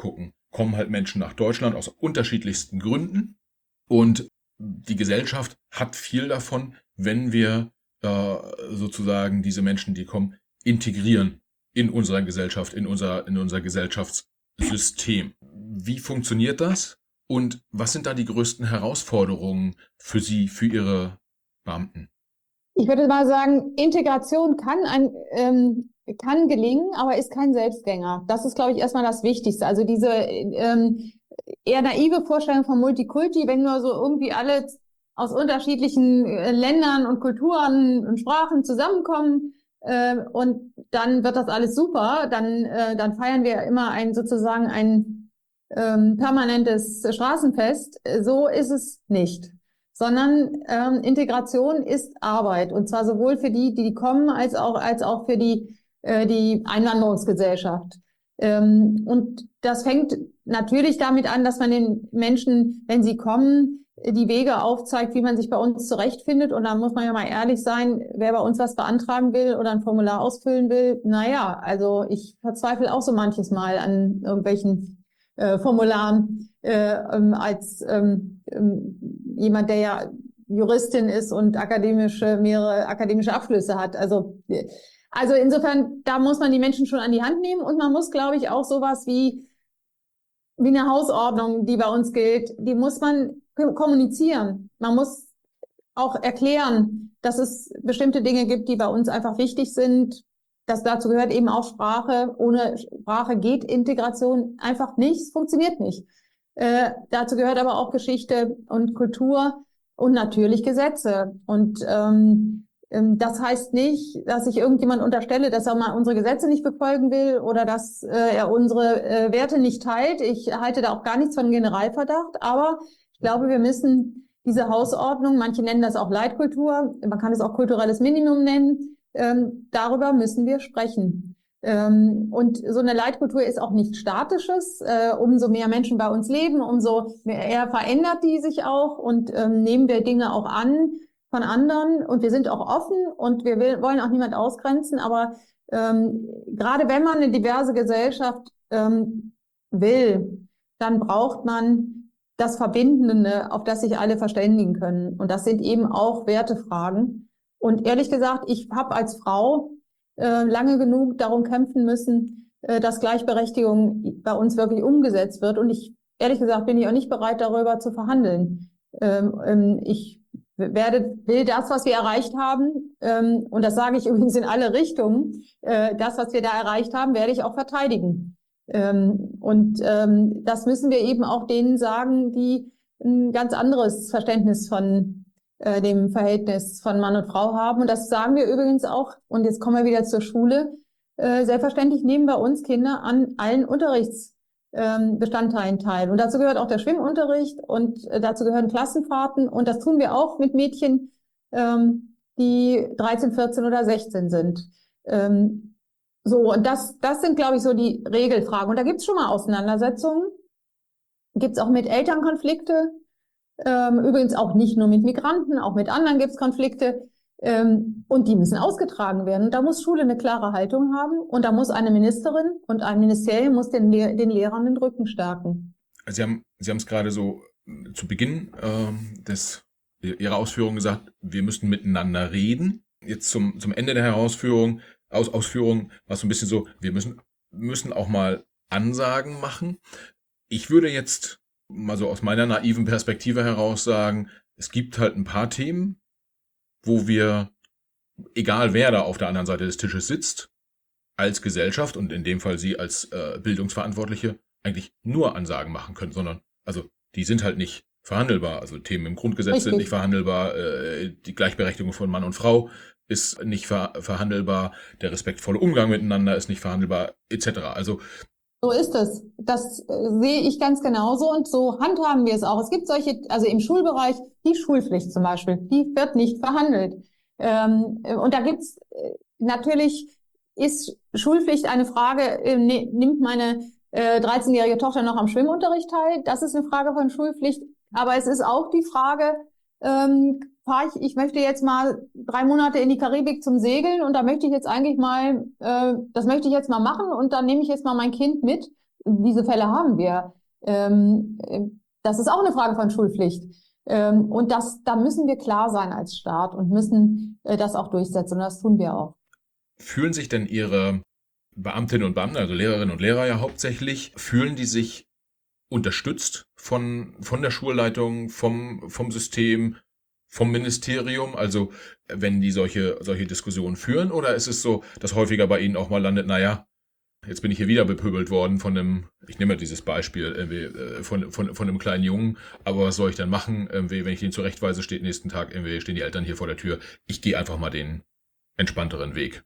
kommen halt Menschen nach Deutschland aus unterschiedlichsten Gründen. Und die Gesellschaft hat viel davon, wenn wir äh, sozusagen diese Menschen, die kommen, integrieren in unserer Gesellschaft, in unser, in unser Gesellschaftssystem. Wie funktioniert das? Und was sind da die größten Herausforderungen für Sie, für Ihre Beamten? Ich würde mal sagen, Integration kann ein, ähm, kann gelingen, aber ist kein Selbstgänger. Das ist, glaube ich, erstmal das Wichtigste. Also diese ähm, eher naive Vorstellung von Multikulti, wenn nur so irgendwie alle aus unterschiedlichen äh, Ländern und Kulturen und Sprachen zusammenkommen äh, und dann wird das alles super, dann, äh, dann feiern wir immer ein sozusagen ein ähm, permanentes Straßenfest. So ist es nicht. Sondern ähm, Integration ist Arbeit, und zwar sowohl für die, die kommen, als auch als auch für die äh, die Einwanderungsgesellschaft. Ähm, und das fängt natürlich damit an, dass man den Menschen, wenn sie kommen, die Wege aufzeigt, wie man sich bei uns zurechtfindet. Und da muss man ja mal ehrlich sein, wer bei uns was beantragen will oder ein Formular ausfüllen will, naja, also ich verzweifle auch so manches Mal an irgendwelchen äh, Formularen äh, ähm, als ähm, ähm, jemand, der ja Juristin ist und akademische, mehrere akademische Abschlüsse hat. Also, also insofern, da muss man die Menschen schon an die Hand nehmen, und man muss, glaube ich, auch sowas wie, wie eine Hausordnung, die bei uns gilt, die muss man kommunizieren. Man muss auch erklären, dass es bestimmte Dinge gibt, die bei uns einfach wichtig sind. Das dazu gehört eben auch Sprache. Ohne Sprache geht Integration einfach nicht. Es funktioniert nicht. Äh, dazu gehört aber auch Geschichte und Kultur und natürlich Gesetze. Und ähm, das heißt nicht, dass ich irgendjemand unterstelle, dass er mal unsere Gesetze nicht befolgen will oder dass äh, er unsere äh, Werte nicht teilt. Ich halte da auch gar nichts von Generalverdacht. Aber ich glaube, wir müssen diese Hausordnung, manche nennen das auch Leitkultur, man kann es auch kulturelles Minimum nennen, ähm, darüber müssen wir sprechen. Ähm, und so eine Leitkultur ist auch nichts Statisches. Äh, umso mehr Menschen bei uns leben, umso mehr verändert die sich auch, und ähm, nehmen wir Dinge auch an von anderen, und wir sind auch offen, und wir will, wollen auch niemand ausgrenzen. Aber ähm, gerade wenn man eine diverse Gesellschaft ähm, will, dann braucht man das Verbindende, auf das sich alle verständigen können. Und das sind eben auch Wertefragen. Und ehrlich gesagt, ich habe als Frau äh, lange genug darum kämpfen müssen, äh, dass Gleichberechtigung bei uns wirklich umgesetzt wird. Und ich, ehrlich gesagt, bin ich auch nicht bereit, darüber zu verhandeln. Ähm, ähm, ich werde, will das, was wir erreicht haben, ähm, und das sage ich übrigens in alle Richtungen, äh, das, was wir da erreicht haben, werde ich auch verteidigen. Ähm, und ähm, das müssen wir eben auch denen sagen, die ein ganz anderes Verständnis von äh, dem Verhältnis von Mann und Frau haben. Und das sagen wir übrigens auch, und jetzt kommen wir wieder zur Schule, äh, selbstverständlich nehmen bei uns Kinder an allen Unterrichtsbestandteilen ähm, teil. Und dazu gehört auch der Schwimmunterricht, und äh, dazu gehören Klassenfahrten. Und das tun wir auch mit Mädchen, ähm, die dreizehn, vierzehn oder sechzehn sind. Ähm, So, und das, das sind, glaube ich, so die Regelfragen. Und da gibt's schon mal Auseinandersetzungen. Gibt's auch mit Eltern Konflikte. Ähm, übrigens auch nicht nur mit Migranten, auch mit anderen gibt's Konflikte. Ähm, und die müssen ausgetragen werden. Und da muss Schule eine klare Haltung haben. Und da muss eine Ministerin und ein Ministerium muss den, Le- den Lehrern den Rücken stärken. Sie haben, Sie haben es gerade so zu Beginn ähm, des, Ihrer Ausführungen gesagt, wir müssen miteinander reden. Jetzt zum, zum Ende der Herausführung, Aus, Ausführung war es so ein bisschen so, wir müssen, müssen auch mal Ansagen machen. Ich würde jetzt mal so aus meiner naiven Perspektive heraus sagen, es gibt halt ein paar Themen, wo wir, egal wer da auf der anderen Seite des Tisches sitzt, als Gesellschaft und in dem Fall Sie als äh, Bildungsverantwortliche eigentlich nur Ansagen machen können, sondern, also die sind halt nicht verhandelbar. Also Themen im Grundgesetz Richtig. sind nicht verhandelbar, äh, die Gleichberechtigung von Mann und Frau ist nicht ver- verhandelbar, der respektvolle Umgang miteinander ist nicht verhandelbar, et cetera. Also So ist es. Das äh, sehe ich ganz genauso, und so handhaben wir es auch. Es gibt solche, also im Schulbereich, die Schulpflicht zum Beispiel, die wird nicht verhandelt. Ähm, und da gibt's äh, natürlich, ist Schulpflicht eine Frage, äh, ne, nimmt meine äh, dreizehnjährige Tochter noch am Schwimmunterricht teil? Das ist eine Frage von Schulpflicht. Aber es ist auch die Frage, ähm, fahr ich, ich möchte jetzt mal drei Monate in die Karibik zum Segeln, und da möchte ich jetzt eigentlich mal, äh, das möchte ich jetzt mal machen, und dann nehme ich jetzt mal mein Kind mit. Diese Fälle haben wir. Ähm, das ist auch eine Frage von Schulpflicht. Ähm, und das, da müssen wir klar sein als Staat und müssen äh, das auch durchsetzen. Und das tun wir auch. Fühlen sich denn Ihre Beamtinnen und Beamten, also Lehrerinnen und Lehrer ja hauptsächlich, fühlen die sich unterstützt von, von der Schulleitung, vom, vom System, vom Ministerium? Also wenn die solche, solche Diskussionen führen, oder ist es so, dass häufiger bei Ihnen auch mal landet, naja, jetzt bin ich hier wieder bepöbelt worden von einem, ich nehme dieses Beispiel, irgendwie, von, von, von einem kleinen Jungen, aber was soll ich dann machen? Irgendwie, wenn ich den zurechtweise, steht nächsten Tag, irgendwie stehen die Eltern hier vor der Tür. Ich gehe einfach mal den entspannteren Weg.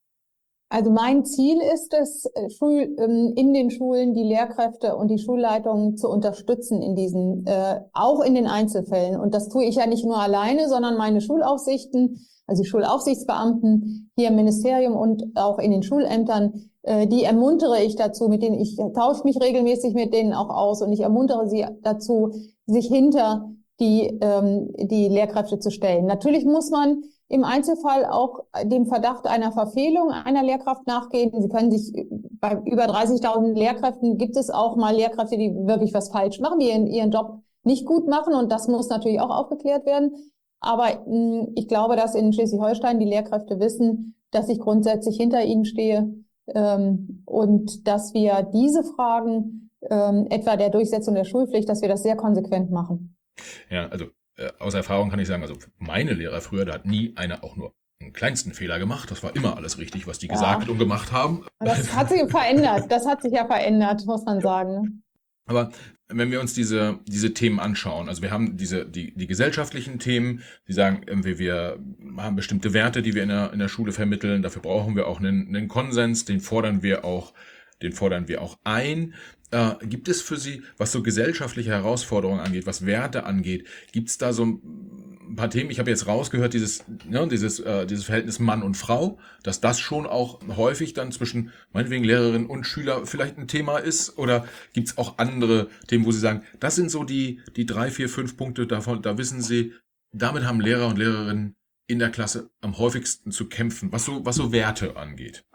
Also mein Ziel ist es, Schul, in den Schulen die Lehrkräfte und die Schulleitungen zu unterstützen in diesen, äh, auch in den Einzelfällen. Und das tue ich ja nicht nur alleine, sondern meine Schulaufsichten, also die Schulaufsichtsbeamten hier im Ministerium und auch in den Schulämtern, äh, die ermuntere ich dazu, mit denen ich tausche mich regelmäßig mit denen auch aus und ich ermuntere sie dazu, sich hinter die, ähm, die Lehrkräfte zu stellen. Natürlich muss man im Einzelfall auch dem Verdacht einer Verfehlung einer Lehrkraft nachgehen. Sie können sich, bei über dreißigtausend Lehrkräften gibt es auch mal Lehrkräfte, die wirklich was falsch machen, die ihren, ihren Job nicht gut machen. Und das muss natürlich auch aufgeklärt werden. Aber mh, ich glaube, dass in Schleswig-Holstein die Lehrkräfte wissen, dass ich grundsätzlich hinter ihnen stehe ähm, und dass wir diese Fragen, ähm, etwa der Durchsetzung der Schulpflicht, dass wir das sehr konsequent machen. Ja, also äh, aus Erfahrung kann ich sagen, also meine Lehrer früher, da hat nie einer auch nur einen kleinsten Fehler gemacht. Das war immer alles richtig, was die ja. gesagt und gemacht haben. Das hat sich verändert. Das hat sich ja verändert, muss man sagen. Aber wenn wir uns diese diese Themen anschauen, also wir haben diese die die gesellschaftlichen Themen, die sagen, irgendwie wir haben bestimmte Werte, die wir in der in der Schule vermitteln. Dafür brauchen wir auch einen einen Konsens, den fordern wir auch, den fordern wir auch ein. Äh, gibt es für Sie, was so gesellschaftliche Herausforderungen angeht, was Werte angeht, gibt es da so ein paar Themen? Ich habe jetzt rausgehört, dieses, ne, dieses, äh, dieses Verhältnis Mann und Frau, dass das schon auch häufig dann zwischen meinetwegen Lehrerin und Schüler vielleicht ein Thema ist, oder gibt es auch andere Themen, wo Sie sagen, das sind so die, die drei, vier, fünf Punkte davon, da wissen Sie, damit haben Lehrer und Lehrerinnen in der Klasse am häufigsten zu kämpfen, was so, was so Werte angeht.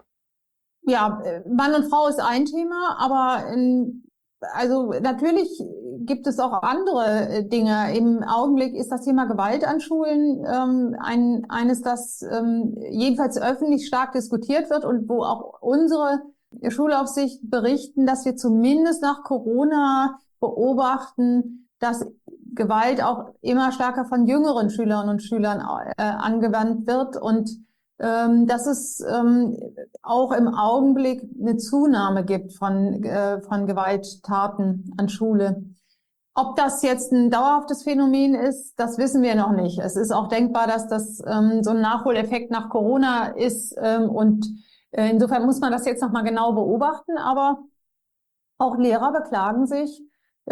Ja, Mann und Frau ist ein Thema, aber ähm, also natürlich gibt es auch andere Dinge. Im Augenblick ist das Thema Gewalt an Schulen ähm, ein, eines, das ähm, jedenfalls öffentlich stark diskutiert wird und wo auch unsere Schulaufsicht berichten, dass wir zumindest nach Corona beobachten, dass Gewalt auch immer stärker von jüngeren Schülerinnen und Schülern äh, angewandt wird und ähm, dass es ähm, auch im Augenblick eine Zunahme gibt von, äh, von Gewalttaten an Schule. Ob das jetzt ein dauerhaftes Phänomen ist, das wissen wir noch nicht. Es ist auch denkbar, dass das ähm, so ein Nachholeffekt nach Corona ist ähm, und äh, insofern muss man das jetzt nochmal genau beobachten, aber auch Lehrer beklagen sich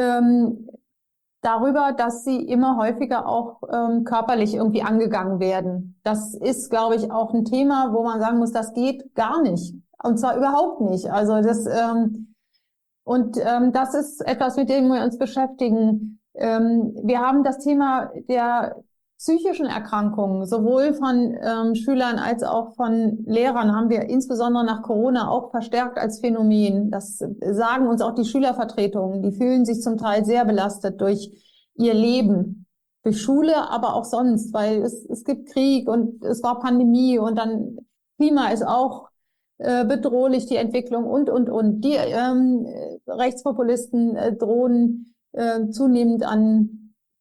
ähm, darüber, dass sie immer häufiger auch ähm, körperlich irgendwie angegangen werden. Das ist, glaube ich, auch ein Thema, wo man sagen muss, das geht gar nicht. Und zwar überhaupt nicht. Also das ähm, und ähm, das ist etwas, mit dem wir uns beschäftigen. Ähm, wir haben das Thema der psychischen Erkrankungen, sowohl von ähm, Schülern als auch von Lehrern, haben wir insbesondere nach Corona auch verstärkt als Phänomen. Das sagen uns auch die Schülervertretungen. Die fühlen sich zum Teil sehr belastet durch ihr Leben, durch Schule, aber auch sonst, weil es, es gibt Krieg und es war Pandemie und dann Klima ist auch äh, bedrohlich, die Entwicklung und, und, und. Die ähm, Rechtspopulisten äh, drohen äh, zunehmend an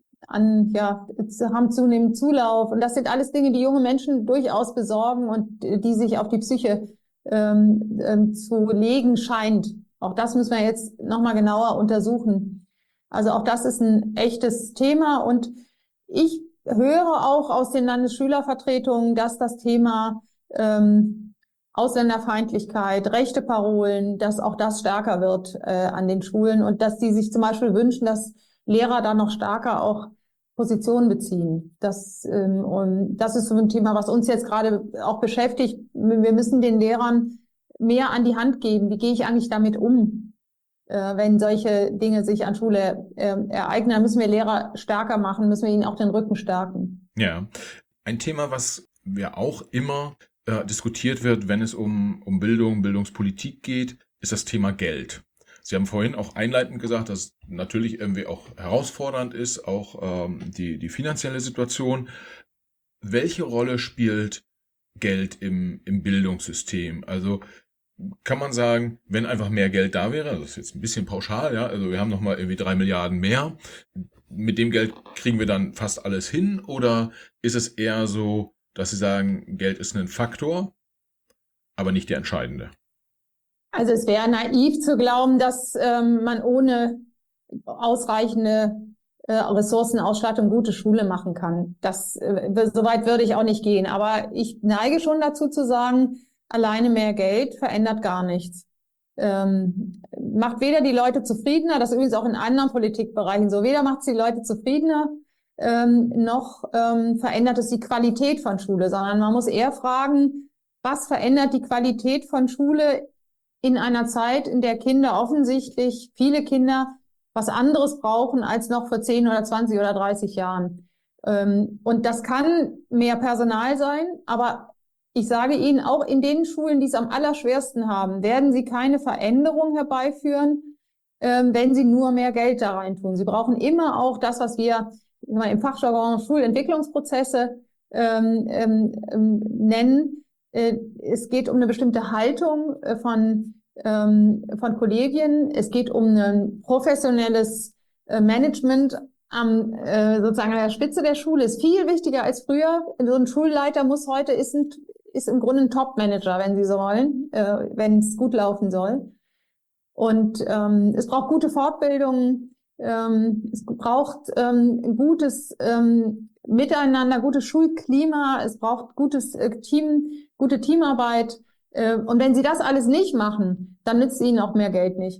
an, ja, haben zunehmend Zulauf. Und das sind alles Dinge, die junge Menschen durchaus besorgen und die sich auf die Psyche ähm, ähm, zu legen scheint. Auch das müssen wir jetzt nochmal genauer untersuchen. Also auch das ist ein echtes Thema. Und ich höre auch aus den Landesschülervertretungen, dass das Thema ähm, Ausländerfeindlichkeit, rechte Parolen, dass auch das stärker wird äh, an den Schulen und dass die sich zum Beispiel wünschen, dass Lehrer da noch stärker auch Position beziehen. Das, ähm, und das ist so ein Thema, was uns jetzt gerade auch beschäftigt. Wir müssen den Lehrern mehr an die Hand geben. Wie gehe ich eigentlich damit um, äh, wenn solche Dinge sich an Schule äh, ereignen? Da müssen wir Lehrer stärker machen, müssen wir ihnen auch den Rücken stärken. Ja, ein Thema, was ja auch immer äh, diskutiert wird, wenn es um, um Bildung, Bildungspolitik geht, ist das Thema Geld. Sie haben vorhin auch einleitend gesagt, dass natürlich irgendwie auch herausfordernd ist, auch ähm, die, die finanzielle Situation. Welche Rolle spielt Geld im, im Bildungssystem? Also kann man sagen, wenn einfach mehr Geld da wäre, das ist jetzt ein bisschen pauschal, ja, also wir haben nochmal irgendwie drei Milliarden mehr, mit dem Geld kriegen wir dann fast alles hin, oder ist es eher so, dass Sie sagen, Geld ist ein Faktor, aber nicht der entscheidende? Also es wäre naiv zu glauben, dass ähm, man ohne ausreichende äh, Ressourcenausstattung gute Schule machen kann. Das, äh, so weit würde ich auch nicht gehen. Aber ich neige schon dazu zu sagen, alleine mehr Geld verändert gar nichts. Ähm, macht weder die Leute zufriedener, das ist übrigens auch in anderen Politikbereichen so, weder macht es die Leute zufriedener, ähm, noch ähm, verändert es die Qualität von Schule, sondern man muss eher fragen, was verändert die Qualität von Schule in einer Zeit, in der Kinder offensichtlich, viele Kinder, was anderes brauchen als noch vor zehn oder zwanzig oder dreißig Jahren. Ähm, und das kann mehr Personal sein, aber ich sage Ihnen, auch in den Schulen, die es am allerschwersten haben, werden Sie keine Veränderung herbeiführen, ähm, wenn Sie nur mehr Geld da reintun. Sie brauchen immer auch das, was wir im Fachjargon Schulentwicklungsprozesse ähm, ähm, nennen. Äh, es geht um eine bestimmte Haltung äh, von, ähm, von Kollegien. Es geht um ein professionelles äh, Management am, äh, sozusagen an der Spitze der Schule. Ist viel wichtiger als früher. So ein Schulleiter muss heute, ist ein ist im Grunde ein Top-Manager, wenn Sie so wollen, äh, wenn es gut laufen soll. Und ähm, es braucht gute Fortbildung, ähm, es braucht ähm, ein gutes ähm, Miteinander, gutes Schulklima, es braucht gutes äh, Team, gute Teamarbeit. Äh, und wenn Sie das alles nicht machen, dann nützt Ihnen auch mehr Geld nicht.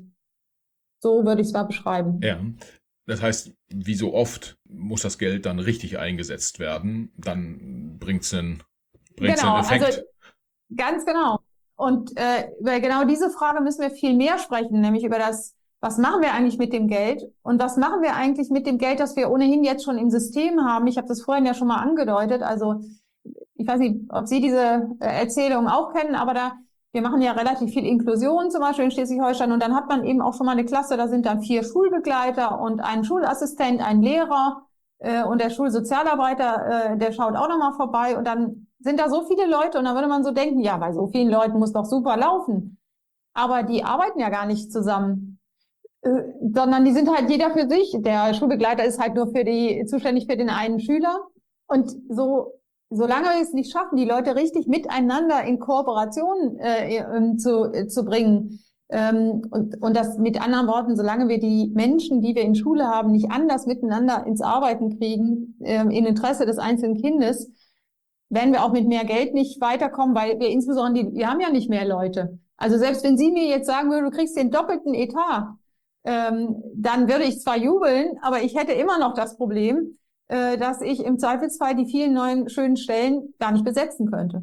So würde ich es mal beschreiben. Ja, das heißt, wie so oft muss das Geld dann richtig eingesetzt werden, dann bringt es einen Bringt's Genau, einen Effekt? also ganz genau. Und äh, über genau diese Frage müssen wir viel mehr sprechen, nämlich über das, was machen wir eigentlich mit dem Geld und was machen wir eigentlich mit dem Geld, das wir ohnehin jetzt schon im System haben. Ich habe das vorhin ja schon mal angedeutet. Also ich weiß nicht, ob Sie diese äh, Erzählung auch kennen, aber da wir machen ja relativ viel Inklusion zum Beispiel in Schleswig-Holstein und dann hat man eben auch schon mal eine Klasse, da sind dann vier Schulbegleiter und ein Schulassistent, ein Lehrer äh, und der Schulsozialarbeiter, äh, der schaut auch nochmal vorbei und dann sind da so viele Leute und dann würde man so denken, ja, bei so vielen Leuten muss doch super laufen. Aber die arbeiten ja gar nicht zusammen, äh, sondern die sind halt jeder für sich. Der Schulbegleiter ist halt nur für die, zuständig für den einen Schüler. Und so, solange wir es nicht schaffen, die Leute richtig miteinander in Kooperation äh, zu, äh, zu bringen, ähm, und, und das mit anderen Worten, solange wir die Menschen, die wir in Schule haben, nicht anders miteinander ins Arbeiten kriegen, äh, im Interesse des einzelnen Kindes, werden wir auch mit mehr Geld nicht weiterkommen, weil wir insbesondere, die, wir haben ja nicht mehr Leute. Also selbst wenn Sie mir jetzt sagen würden, du kriegst den doppelten Etat, ähm, dann würde ich zwar jubeln, aber ich hätte immer noch das Problem, äh, dass ich im Zweifelsfall die vielen neuen schönen Stellen gar nicht besetzen könnte.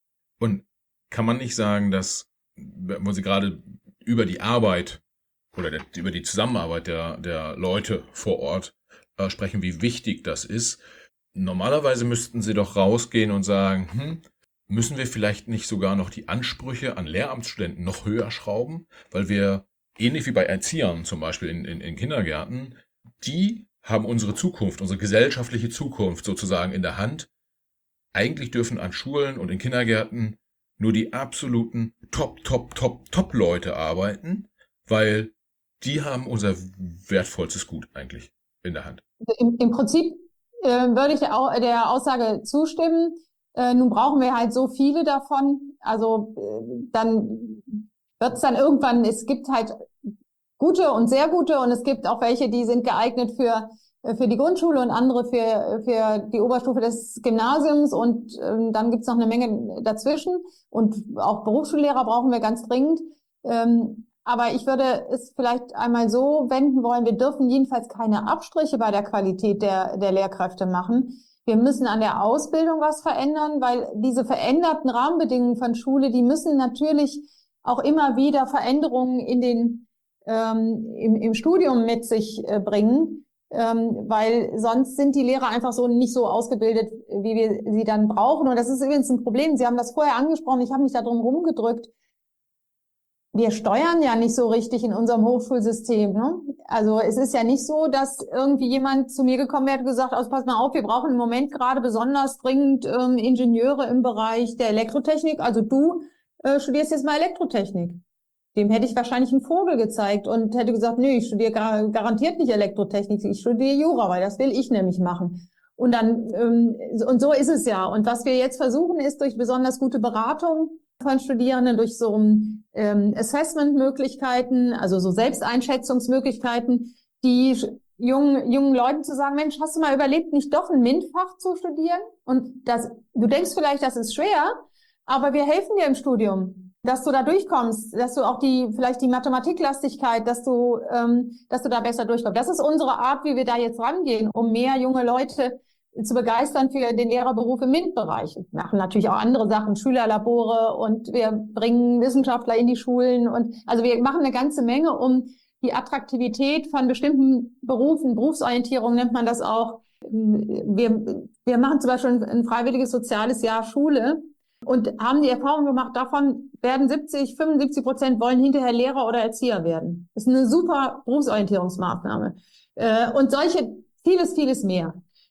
Und kann man nicht sagen, dass, wo Sie gerade über die Arbeit oder der, über die Zusammenarbeit der, der Leute vor Ort äh, sprechen, wie wichtig das ist? Normalerweise müssten Sie doch rausgehen und sagen, hm, müssen wir vielleicht nicht sogar noch die Ansprüche an Lehramtsstudenten noch höher schrauben? Weil wir, ähnlich wie bei Erziehern zum Beispiel in, in, in Kindergärten, die haben unsere Zukunft, unsere gesellschaftliche Zukunft sozusagen in der Hand. Eigentlich dürfen an Schulen und in Kindergärten nur die absoluten Top, Top, Top, Top-Leute arbeiten, weil die haben unser wertvollstes Gut eigentlich in der Hand. Im, im Prinzip äh, würde ich der, der Aussage zustimmen. Äh, nun brauchen wir halt so viele davon. Also äh, dann wird es dann irgendwann, es gibt halt gute und sehr gute und es gibt auch welche, die sind geeignet für für die Grundschule und andere für für die Oberstufe des Gymnasiums und ähm, dann gibt's noch eine Menge dazwischen und auch Berufsschullehrer brauchen wir ganz dringend. Ähm, aber ich würde es vielleicht einmal so wenden wollen, wir dürfen jedenfalls keine Abstriche bei der Qualität der der Lehrkräfte machen. Wir müssen an der Ausbildung was verändern, weil diese veränderten Rahmenbedingungen von Schule, die müssen natürlich auch immer wieder Veränderungen in den ähm, im, im Studium mit sich äh, bringen, ähm, weil sonst sind die Lehrer einfach so nicht so ausgebildet, wie wir sie dann brauchen. Und das ist übrigens ein Problem. Sie haben das vorher angesprochen, ich habe mich da drum rumgedrückt. wir steuern ja nicht so richtig in unserem Hochschulsystem, ne? Also es ist ja nicht so, dass irgendwie jemand zu mir gekommen wäre und gesagt, also pass mal auf, wir brauchen im Moment gerade besonders dringend ähm, Ingenieure im Bereich der Elektrotechnik. Also du äh, studierst jetzt mal Elektrotechnik. Dem hätte ich wahrscheinlich einen Vogel gezeigt und hätte gesagt, nee, ich studiere gar, garantiert nicht Elektrotechnik, ich studiere Jura, weil das will ich nämlich machen. Und dann ähm, und so ist es ja. Und was wir jetzt versuchen, ist durch besonders gute Beratung von Studierenden, durch so ähm, Assessment-Möglichkeiten, also so Selbsteinschätzungsmöglichkeiten, die jungen jungen Leuten zu sagen, Mensch, hast du mal überlegt, nicht doch ein MINT-Fach zu studieren? Und das, du denkst vielleicht, das ist schwer, aber wir helfen dir im Studium, dass du da durchkommst, dass du auch die vielleicht die Mathematiklastigkeit, dass du ähm, dass du da besser durchkommst. Das ist unsere Art, wie wir da jetzt rangehen, um mehr junge Leute zu begeistern für den Lehrerberuf im MINT-Bereich. Wir machen natürlich auch andere Sachen, Schülerlabore, und wir bringen Wissenschaftler in die Schulen, und also wir machen eine ganze Menge, um die Attraktivität von bestimmten Berufen, Berufsorientierung nennt man das auch. Wir, wir machen zum Beispiel ein freiwilliges soziales Jahr Schule und haben die Erfahrung gemacht, davon werden siebzig, fünfundsiebzig Prozent wollen hinterher Lehrer oder Erzieher werden. Das ist eine super Berufsorientierungsmaßnahme. Und solche, vieles, vieles mehr.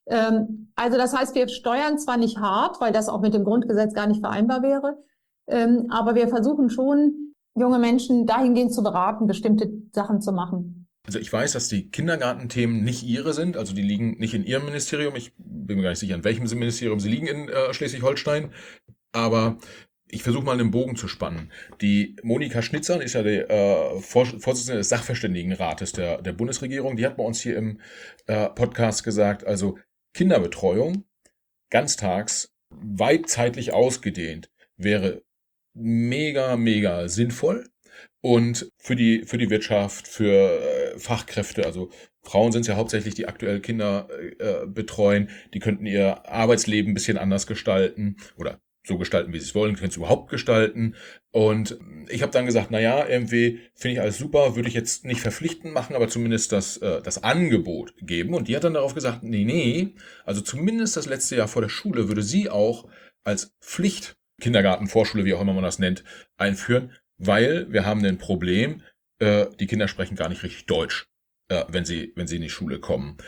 Also das heißt, wir steuern zwar nicht hart, weil das auch mit dem Grundgesetz gar nicht vereinbar wäre, aber wir versuchen schon, junge Menschen dahingehend zu beraten, bestimmte Sachen zu machen. Also ich weiß, dass die Kindergartenthemen nicht Ihre sind, also die liegen nicht in Ihrem Ministerium. Ich bin mir gar nicht sicher, in welchem Ministerium sie liegen in äh, Schleswig-Holstein, aber ich versuche mal einen Bogen zu spannen. Die Monika Schnitzer ist ja die äh, Vorsitzende des Sachverständigenrates der, der Bundesregierung. Die hat bei uns hier im äh, Podcast gesagt, also Kinderbetreuung ganztags weit zeitlich ausgedehnt wäre mega, mega sinnvoll und für die, für die Wirtschaft, für äh, Fachkräfte, also Frauen sind es ja hauptsächlich, die aktuell Kinder äh, betreuen, die könnten ihr Arbeitsleben ein bisschen anders gestalten oder so gestalten, wie sie es wollen, können es überhaupt gestalten. Und ich habe dann gesagt, naja, irgendwie finde ich alles super, würde ich jetzt nicht verpflichtend machen, aber zumindest das, äh, das Angebot geben. Und die hat dann darauf gesagt, nee, nee, also zumindest das letzte Jahr vor der Schule würde sie auch als Pflicht Kindergarten, Vorschule, wie auch immer man das nennt, einführen, weil wir haben ein Problem, äh, die Kinder sprechen gar nicht richtig Deutsch, äh, wenn sie, wenn sie in die Schule kommen.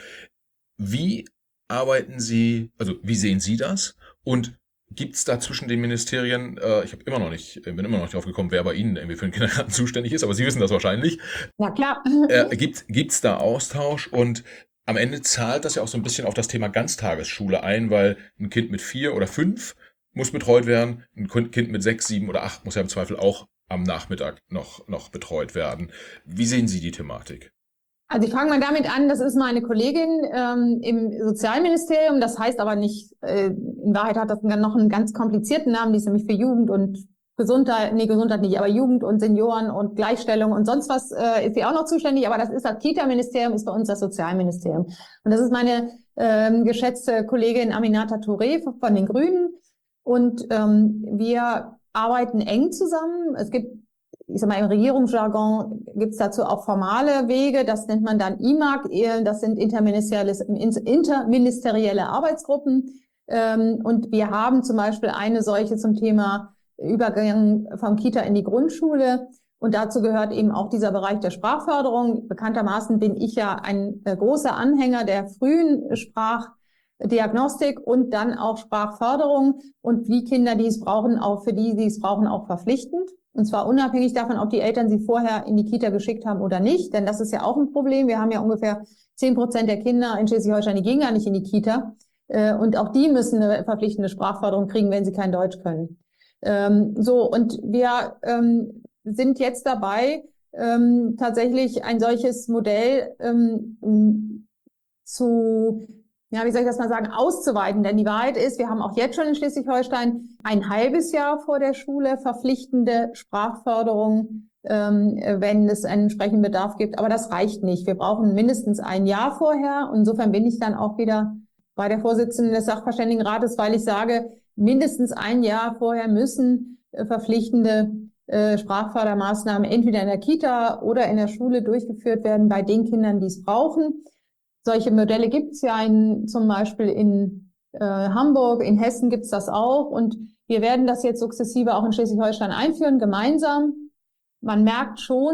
Wie arbeiten Sie, also wie sehen Sie das? Und gibt es da zwischen den Ministerien, äh, ich habe immer noch nicht, bin immer noch nicht drauf gekommen, wer bei Ihnen irgendwie für den Kindergarten zuständig ist, aber Sie wissen das wahrscheinlich. Ja, klar. Äh, gibt gibt's da Austausch? Und am Ende zahlt das ja auch so ein bisschen auf das Thema Ganztagesschule ein, weil ein Kind mit vier oder fünf muss betreut werden, ein Kind mit sechs, sieben oder acht muss ja im Zweifel auch am Nachmittag noch, noch betreut werden. Wie sehen Sie die Thematik? Also ich fange mal damit an, das ist meine Kollegin ähm, im Sozialministerium, das heißt aber nicht, äh, in Wahrheit hat das noch einen ganz komplizierten Namen, die ist nämlich für Jugend und Gesundheit, nee, Gesundheit nicht, aber Jugend und Senioren und Gleichstellung und sonst was äh, ist sie auch noch zuständig, aber das ist das Kita-Ministerium, ist bei uns das Sozialministerium. Und das ist meine ähm, geschätzte Kollegin Aminata Touré von den Grünen, und ähm, wir arbeiten eng zusammen. Es gibt, ich sag mal, im Regierungsjargon gibt es dazu auch formale Wege, das nennt man dann I M A G, das sind interministerielle, interministerielle Arbeitsgruppen. Ähm, und wir haben zum Beispiel eine solche zum Thema Übergang vom Kita in die Grundschule. Und dazu gehört eben auch dieser Bereich der Sprachförderung. Bekanntermaßen bin ich ja ein äh, großer Anhänger der frühen Sprachdiagnostik und dann auch Sprachförderung und die Kinder, die es brauchen, auch für die, die es brauchen, auch verpflichtend. Und zwar unabhängig davon, ob die Eltern sie vorher in die Kita geschickt haben oder nicht. Denn das ist ja auch ein Problem. Wir haben ja ungefähr zehn Prozent der Kinder in Schleswig-Holstein, die gehen gar nicht in die Kita. Und auch die müssen eine verpflichtende Sprachförderung kriegen, wenn sie kein Deutsch können. So, und wir sind jetzt dabei, tatsächlich ein solches Modell zu... ja, wie soll ich das mal sagen, auszuweiten. Denn die Wahrheit ist, wir haben auch jetzt schon in Schleswig-Holstein ein halbes Jahr vor der Schule verpflichtende Sprachförderung, ähm, wenn es einen entsprechenden Bedarf gibt. Aber das reicht nicht. Wir brauchen mindestens ein Jahr vorher. Und insofern bin ich dann auch wieder bei der Vorsitzenden des Sachverständigenrates, weil ich sage, mindestens ein Jahr vorher müssen äh, verpflichtende äh, Sprachfördermaßnahmen entweder in der Kita oder in der Schule durchgeführt werden bei den Kindern, die es brauchen. Solche Modelle gibt es ja in, zum Beispiel in äh, Hamburg, in Hessen gibt es das auch. Und wir werden das jetzt sukzessive auch in Schleswig-Holstein einführen, gemeinsam. man merkt schon,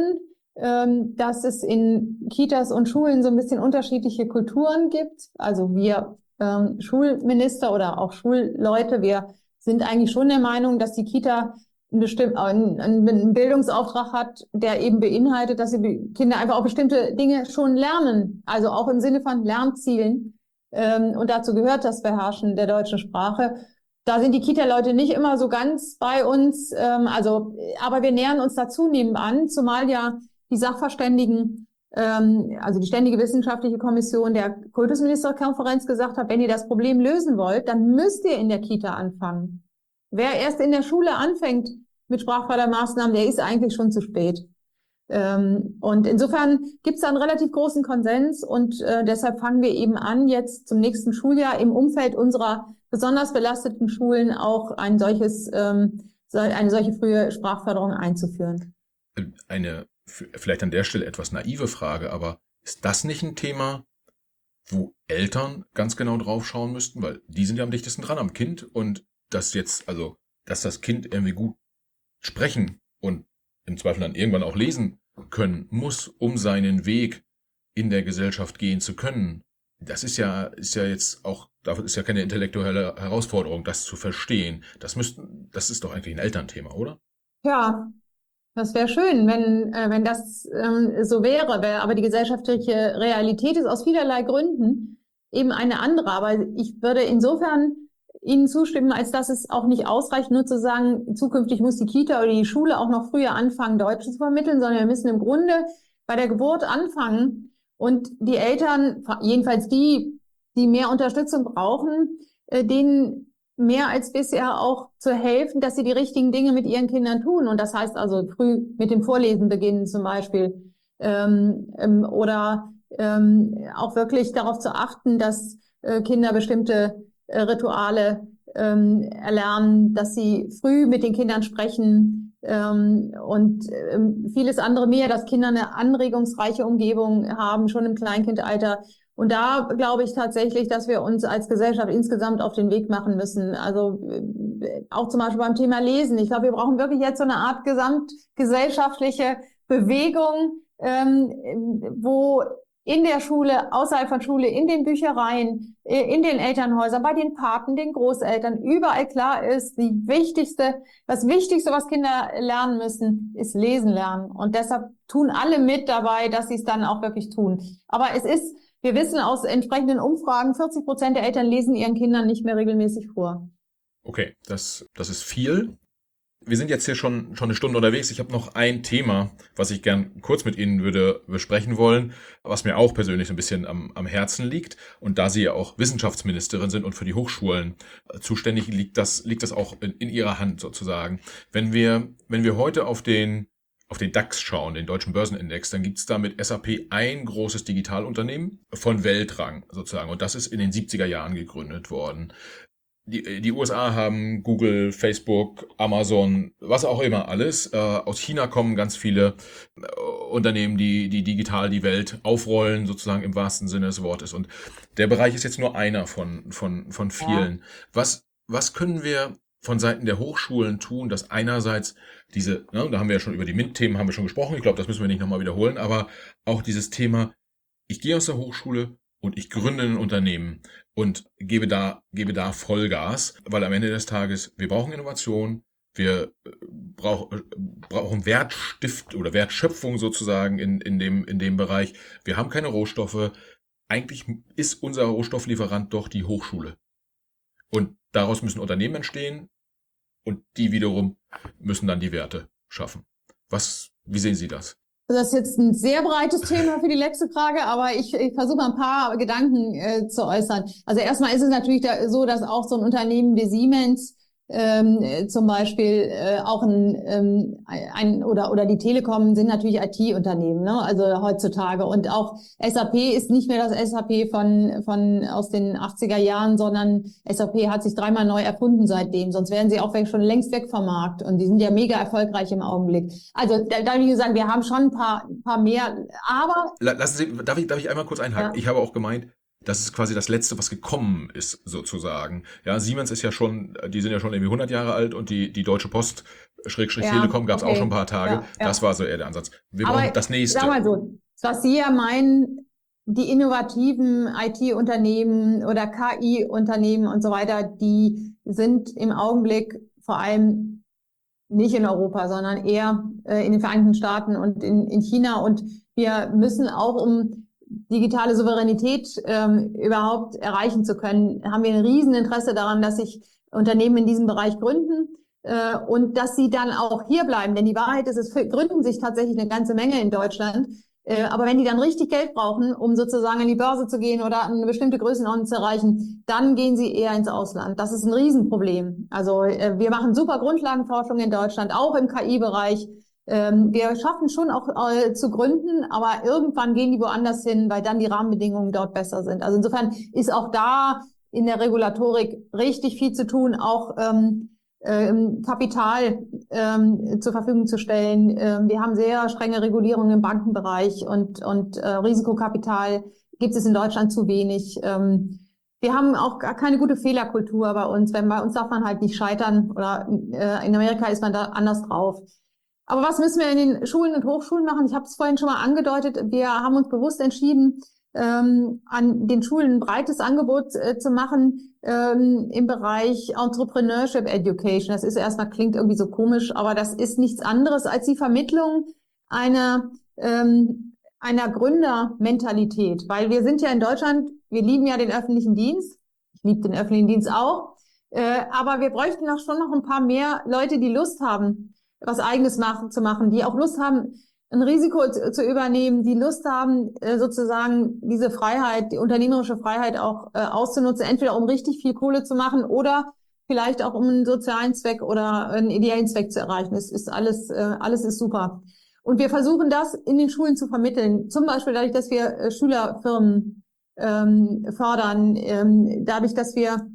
ähm, dass es in Kitas und Schulen so ein bisschen unterschiedliche Kulturen gibt. Also wir ähm, Schulminister oder auch Schulleute, wir sind eigentlich schon der Meinung, dass die Kita einen, bestimmten, einen, einen Bildungsauftrag hat, der eben beinhaltet, dass die Kinder einfach auch bestimmte Dinge schon lernen. Also auch im Sinne von Lernzielen. Ähm, und dazu gehört das Beherrschen der deutschen Sprache. Da sind die Kita-Leute nicht immer so ganz bei uns. Ähm, also, aber wir nähern uns da zunehmend an, zumal ja die Sachverständigen, ähm, also die Ständige Wissenschaftliche Kommission der Kultusministerkonferenz gesagt hat, wenn ihr das Problem lösen wollt, dann müsst ihr in der Kita anfangen. Wer erst in der Schule anfängt mit Sprachfördermaßnahmen, der ist eigentlich schon zu spät. Ähm, und insofern gibt es da einen relativ großen Konsens und äh, deshalb fangen wir eben an, jetzt zum nächsten Schuljahr im Umfeld unserer besonders belasteten Schulen auch ein solches, ähm, eine solche frühe Sprachförderung einzuführen. Eine vielleicht an der Stelle etwas naive Frage, aber ist das nicht ein Thema, wo Eltern ganz genau drauf schauen müssten, weil die sind ja am dichtesten dran am Kind und das jetzt, also, dass das Kind irgendwie gut sprechen und im Zweifel dann irgendwann auch lesen können muss, um seinen Weg in der Gesellschaft gehen zu können. Das ist ja, ist ja jetzt auch, dafür ist ja keine intellektuelle Herausforderung, das zu verstehen. Das müssten, das ist doch eigentlich ein Elternthema, oder? Ja, das wäre schön, wenn, äh, wenn das ähm, so wäre. Aber die gesellschaftliche Realität ist aus vielerlei Gründen eben eine andere. Aber ich würde insofern Ihnen zustimmen, als dass es auch nicht ausreicht, nur zu sagen, zukünftig muss die Kita oder die Schule auch noch früher anfangen, Deutsch zu vermitteln, sondern wir müssen im Grunde bei der Geburt anfangen und die Eltern, jedenfalls die, die mehr Unterstützung brauchen, äh, denen mehr als bisher auch zu helfen, dass sie die richtigen Dinge mit ihren Kindern tun. Und das heißt also früh mit dem Vorlesen beginnen zum Beispiel. Ähm, ähm, oder ähm, auch wirklich darauf zu achten, dass äh, Kinder bestimmte äh, Rituale ähm, erlernen, dass sie früh mit den Kindern sprechen ähm, und ähm, vieles andere mehr, dass Kinder eine anregungsreiche Umgebung haben, schon im Kleinkindalter. Und da glaube ich tatsächlich, dass wir uns als Gesellschaft insgesamt auf den Weg machen müssen. Also auch zum Beispiel beim Thema Lesen. Ich glaube, wir brauchen wirklich jetzt so eine Art gesamtgesellschaftliche Bewegung, ähm, wo in der Schule, außerhalb von Schule, in den Büchereien, in den Elternhäusern, bei den Paten, den Großeltern, überall klar ist, die wichtigste, das Wichtigste, was Kinder lernen müssen, ist Lesen lernen. Und deshalb tun alle mit dabei, dass sie es dann auch wirklich tun. Aber es ist, wir wissen aus entsprechenden Umfragen, vierzig Prozent der Eltern lesen ihren Kindern nicht mehr regelmäßig vor. Okay, das, das ist viel. Wir sind jetzt hier schon, schon eine Stunde unterwegs. Ich habe noch ein Thema, was ich gern kurz mit Ihnen würde besprechen wollen, was mir auch persönlich so ein bisschen am, am Herzen liegt. Und da Sie ja auch Wissenschaftsministerin sind und für die Hochschulen zuständig, liegt das, liegt das auch in, in Ihrer Hand sozusagen. Wenn wir, wenn wir heute auf den auf den DAX schauen, den Deutschen Börsenindex, dann gibt es da mit S A P ein großes Digitalunternehmen von Weltrang sozusagen. Und das ist in den siebziger Jahren gegründet worden. Die, die U S A haben Google, Facebook, Amazon, was auch immer alles. Äh, aus China kommen ganz viele äh, Unternehmen, die, die digital die Welt aufrollen, sozusagen im wahrsten Sinne des Wortes. Und der Bereich ist jetzt nur einer von, von, von vielen. Ja. Was, was können wir von Seiten der Hochschulen tun, dass einerseits diese, ne, da haben wir ja schon über die MINT-Themen haben wir schon gesprochen, ich glaube, das müssen wir nicht nochmal wiederholen, aber auch dieses Thema, ich gehe aus der Hochschule und ich gründe ein Unternehmen und gebe da, gebe da Vollgas, weil am Ende des Tages, wir brauchen Innovation, wir brauch, brauchen Wertstift oder Wertschöpfung sozusagen in, in dem, in dem Bereich. Wir haben keine Rohstoffe. Eigentlich ist unser Rohstofflieferant doch die Hochschule. Und daraus müssen Unternehmen entstehen und die wiederum müssen dann die Werte schaffen. Was, wie sehen Sie das? Das ist jetzt ein sehr breites Thema für die letzte Frage, aber ich, ich versuche mal ein paar Gedanken äh, zu äußern. Also erstmal ist es natürlich da, so, dass auch so ein Unternehmen wie Siemens ähm, zum Beispiel äh, auch ein, ähm, ein oder oder die Telekom sind natürlich I T-Unternehmen, ne? Also heutzutage, und auch S A P ist nicht mehr das S A P von von aus den achtziger Jahren, sondern S A P hat sich dreimal neu erfunden seitdem, sonst wären sie auch weg, schon längst weg vom Markt, und die sind ja mega erfolgreich im Augenblick. Also da, da wie gesagt, wir haben schon ein paar paar mehr, aber lassen Sie, darf ich darf ich einmal kurz einhaken? Ja. Ich habe auch gemeint, das ist quasi das Letzte, was gekommen ist, sozusagen. Ja, Siemens ist ja schon, die sind ja schon irgendwie hundert Jahre alt, und die, die Deutsche Post Schrägstrich Ja, Telekom gab es okay. auch schon ein paar Tage. Ja, ja. Das war so eher der Ansatz. Wir Aber brauchen das nächste. sag mal so, was Sie ja meinen, die innovativen I T-Unternehmen oder K I-Unternehmen und so weiter, die sind im Augenblick vor allem nicht in Europa, sondern eher äh, in den Vereinigten Staaten und in, in China. Und wir müssen auch, um digitale Souveränität ähm, überhaupt erreichen zu können, haben wir ein Rieseninteresse daran, dass sich Unternehmen in diesem Bereich gründen äh, und dass sie dann auch hier bleiben. Denn die Wahrheit ist, es gründen sich tatsächlich eine ganze Menge in Deutschland. Äh, aber wenn die dann richtig Geld brauchen, um sozusagen an die Börse zu gehen oder eine bestimmte Größenordnung zu erreichen, dann gehen sie eher ins Ausland. Das ist ein Riesenproblem. Also äh, wir machen super Grundlagenforschung in Deutschland, auch im K I-Bereich. Ähm, wir schaffen schon auch äh, zu gründen, aber irgendwann gehen die woanders hin, weil dann die Rahmenbedingungen dort besser sind. Also insofern ist auch da in der Regulatorik richtig viel zu tun, auch ähm, ähm, Kapital ähm, zur Verfügung zu stellen. Ähm, wir haben sehr strenge Regulierungen im Bankenbereich und, und äh, Risikokapital gibt es in Deutschland zu wenig. Ähm, wir haben auch gar keine gute Fehlerkultur bei uns. Wenn bei uns darf man halt nicht scheitern oder äh, in Amerika ist man da anders drauf. Aber was müssen wir in den Schulen und Hochschulen machen? Ich habe es vorhin schon mal angedeutet. Wir haben uns bewusst entschieden, ähm, an den Schulen ein breites Angebot äh, zu machen ähm, im Bereich Entrepreneurship Education. Das ist erstmal, klingt irgendwie so komisch, aber das ist nichts anderes als die Vermittlung einer, ähm, einer Gründermentalität. Weil wir sind ja in Deutschland, wir lieben ja den öffentlichen Dienst. Ich liebe den öffentlichen Dienst auch. Äh, aber wir bräuchten auch schon noch ein paar mehr Leute, die Lust haben, was Eigenes machen, zu machen, die auch Lust haben, ein Risiko zu, zu übernehmen, die Lust haben, sozusagen diese Freiheit, die unternehmerische Freiheit auch äh, auszunutzen, entweder um richtig viel Kohle zu machen oder vielleicht auch um einen sozialen Zweck oder einen ideellen Zweck zu erreichen. Es ist alles, äh, alles ist super. Und wir versuchen das in den Schulen zu vermitteln, zum Beispiel dadurch, dass wir äh, Schülerfirmen ähm, fördern, ähm, dadurch, dass wir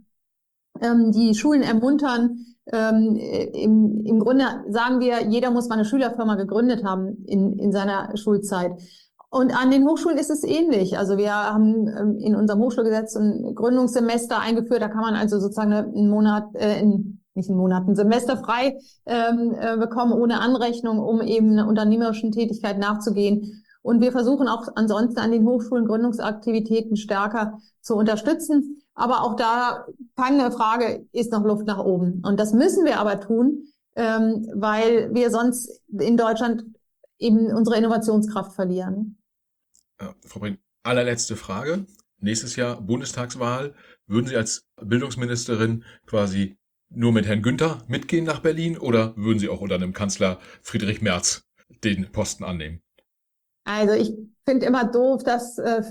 ähm, die Schulen ermuntern. Ähm, im, Im Grunde sagen wir, jeder muss mal eine Schülerfirma gegründet haben in, in seiner Schulzeit. Und an den Hochschulen ist es ähnlich. Also wir haben ähm, in unserem Hochschulgesetz ein Gründungssemester eingeführt. Da kann man also sozusagen einen Monat, äh, in, nicht einen Monat, ein Semester frei ähm, äh, bekommen ohne Anrechnung, um eben einer unternehmerischen Tätigkeit nachzugehen. Und wir versuchen auch ansonsten an den Hochschulen Gründungsaktivitäten stärker zu unterstützen. Aber auch da, keine Frage, ist noch Luft nach oben. Und das müssen wir aber tun, ähm, weil wir sonst in Deutschland eben unsere Innovationskraft verlieren. Ja, Frau Brink, allerletzte Frage. Nächstes Jahr Bundestagswahl. Würden Sie als Bildungsministerin quasi nur mit Herrn Günther mitgehen nach Berlin oder würden Sie auch unter einem Kanzler Friedrich Merz den Posten annehmen? Also ich finde immer doof, das äh,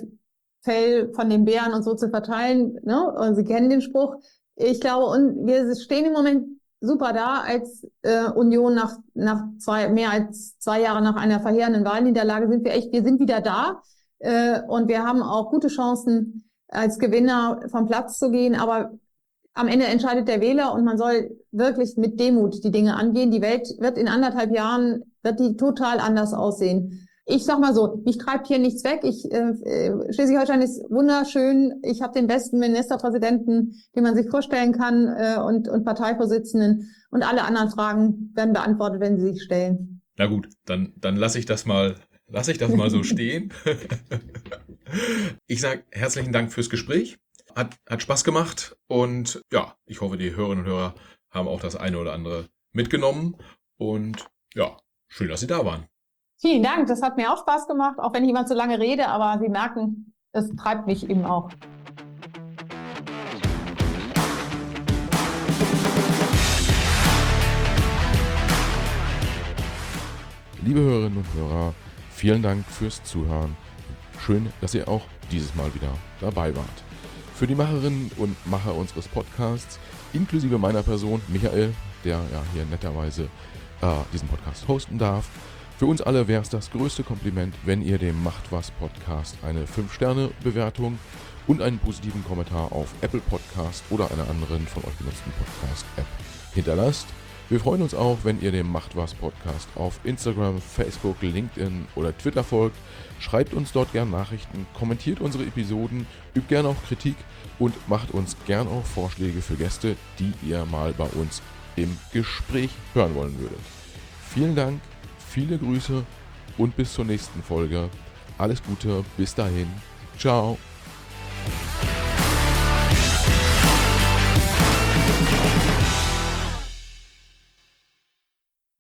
Fell von den Bären und so zu verteilen. Ne? Und Sie kennen den Spruch. Ich glaube, und wir stehen im Moment super da als äh, Union nach nach zwei mehr als zwei Jahre nach einer verheerenden Wahlniederlage sind wir echt, wir sind wieder da äh, und wir haben auch gute Chancen als Gewinner vom Platz zu gehen. Aber am Ende entscheidet der Wähler und man soll wirklich mit Demut die Dinge angehen. Die Welt wird in anderthalb Jahren wird die total anders aussehen. Ich sag mal so, mich treibt hier nichts weg. Ich, äh, Schleswig-Holstein ist wunderschön. Ich habe den besten Ministerpräsidenten, den man sich vorstellen kann, äh, und, und Parteivorsitzenden. Und alle anderen Fragen werden beantwortet, wenn sie sich stellen. Na gut, dann, dann lasse ich das mal, lasse ich das mal so stehen. Ich sage herzlichen Dank fürs Gespräch. Hat, hat Spaß gemacht. Und ja, ich hoffe, die Hörerinnen und Hörer haben auch das eine oder andere mitgenommen. Und ja, schön, dass Sie da waren. Vielen Dank, das hat mir auch Spaß gemacht, auch wenn ich immer zu lange rede, aber Sie merken, es treibt mich eben auch. Liebe Hörerinnen und Hörer, vielen Dank fürs Zuhören. Schön, dass ihr auch dieses Mal wieder dabei wart. Für die Macherinnen und Macher unseres Podcasts, inklusive meiner Person, Michael, der ja hier netterweise äh, diesen Podcast hosten darf, für uns alle wäre es das größte Kompliment, wenn ihr dem Macht was Podcast eine fünf Sterne Bewertung und einen positiven Kommentar auf Apple Podcast oder einer anderen von euch genutzten Podcast-App hinterlasst. Wir freuen uns auch, wenn ihr dem Macht was Podcast auf Instagram, Facebook, LinkedIn oder Twitter folgt. Schreibt uns dort gern Nachrichten, kommentiert unsere Episoden, übt gern auch Kritik und macht uns gern auch Vorschläge für Gäste, die ihr mal bei uns im Gespräch hören wollen würdet. Vielen Dank, viele Grüße und bis zur nächsten Folge. Alles Gute, bis dahin. Ciao.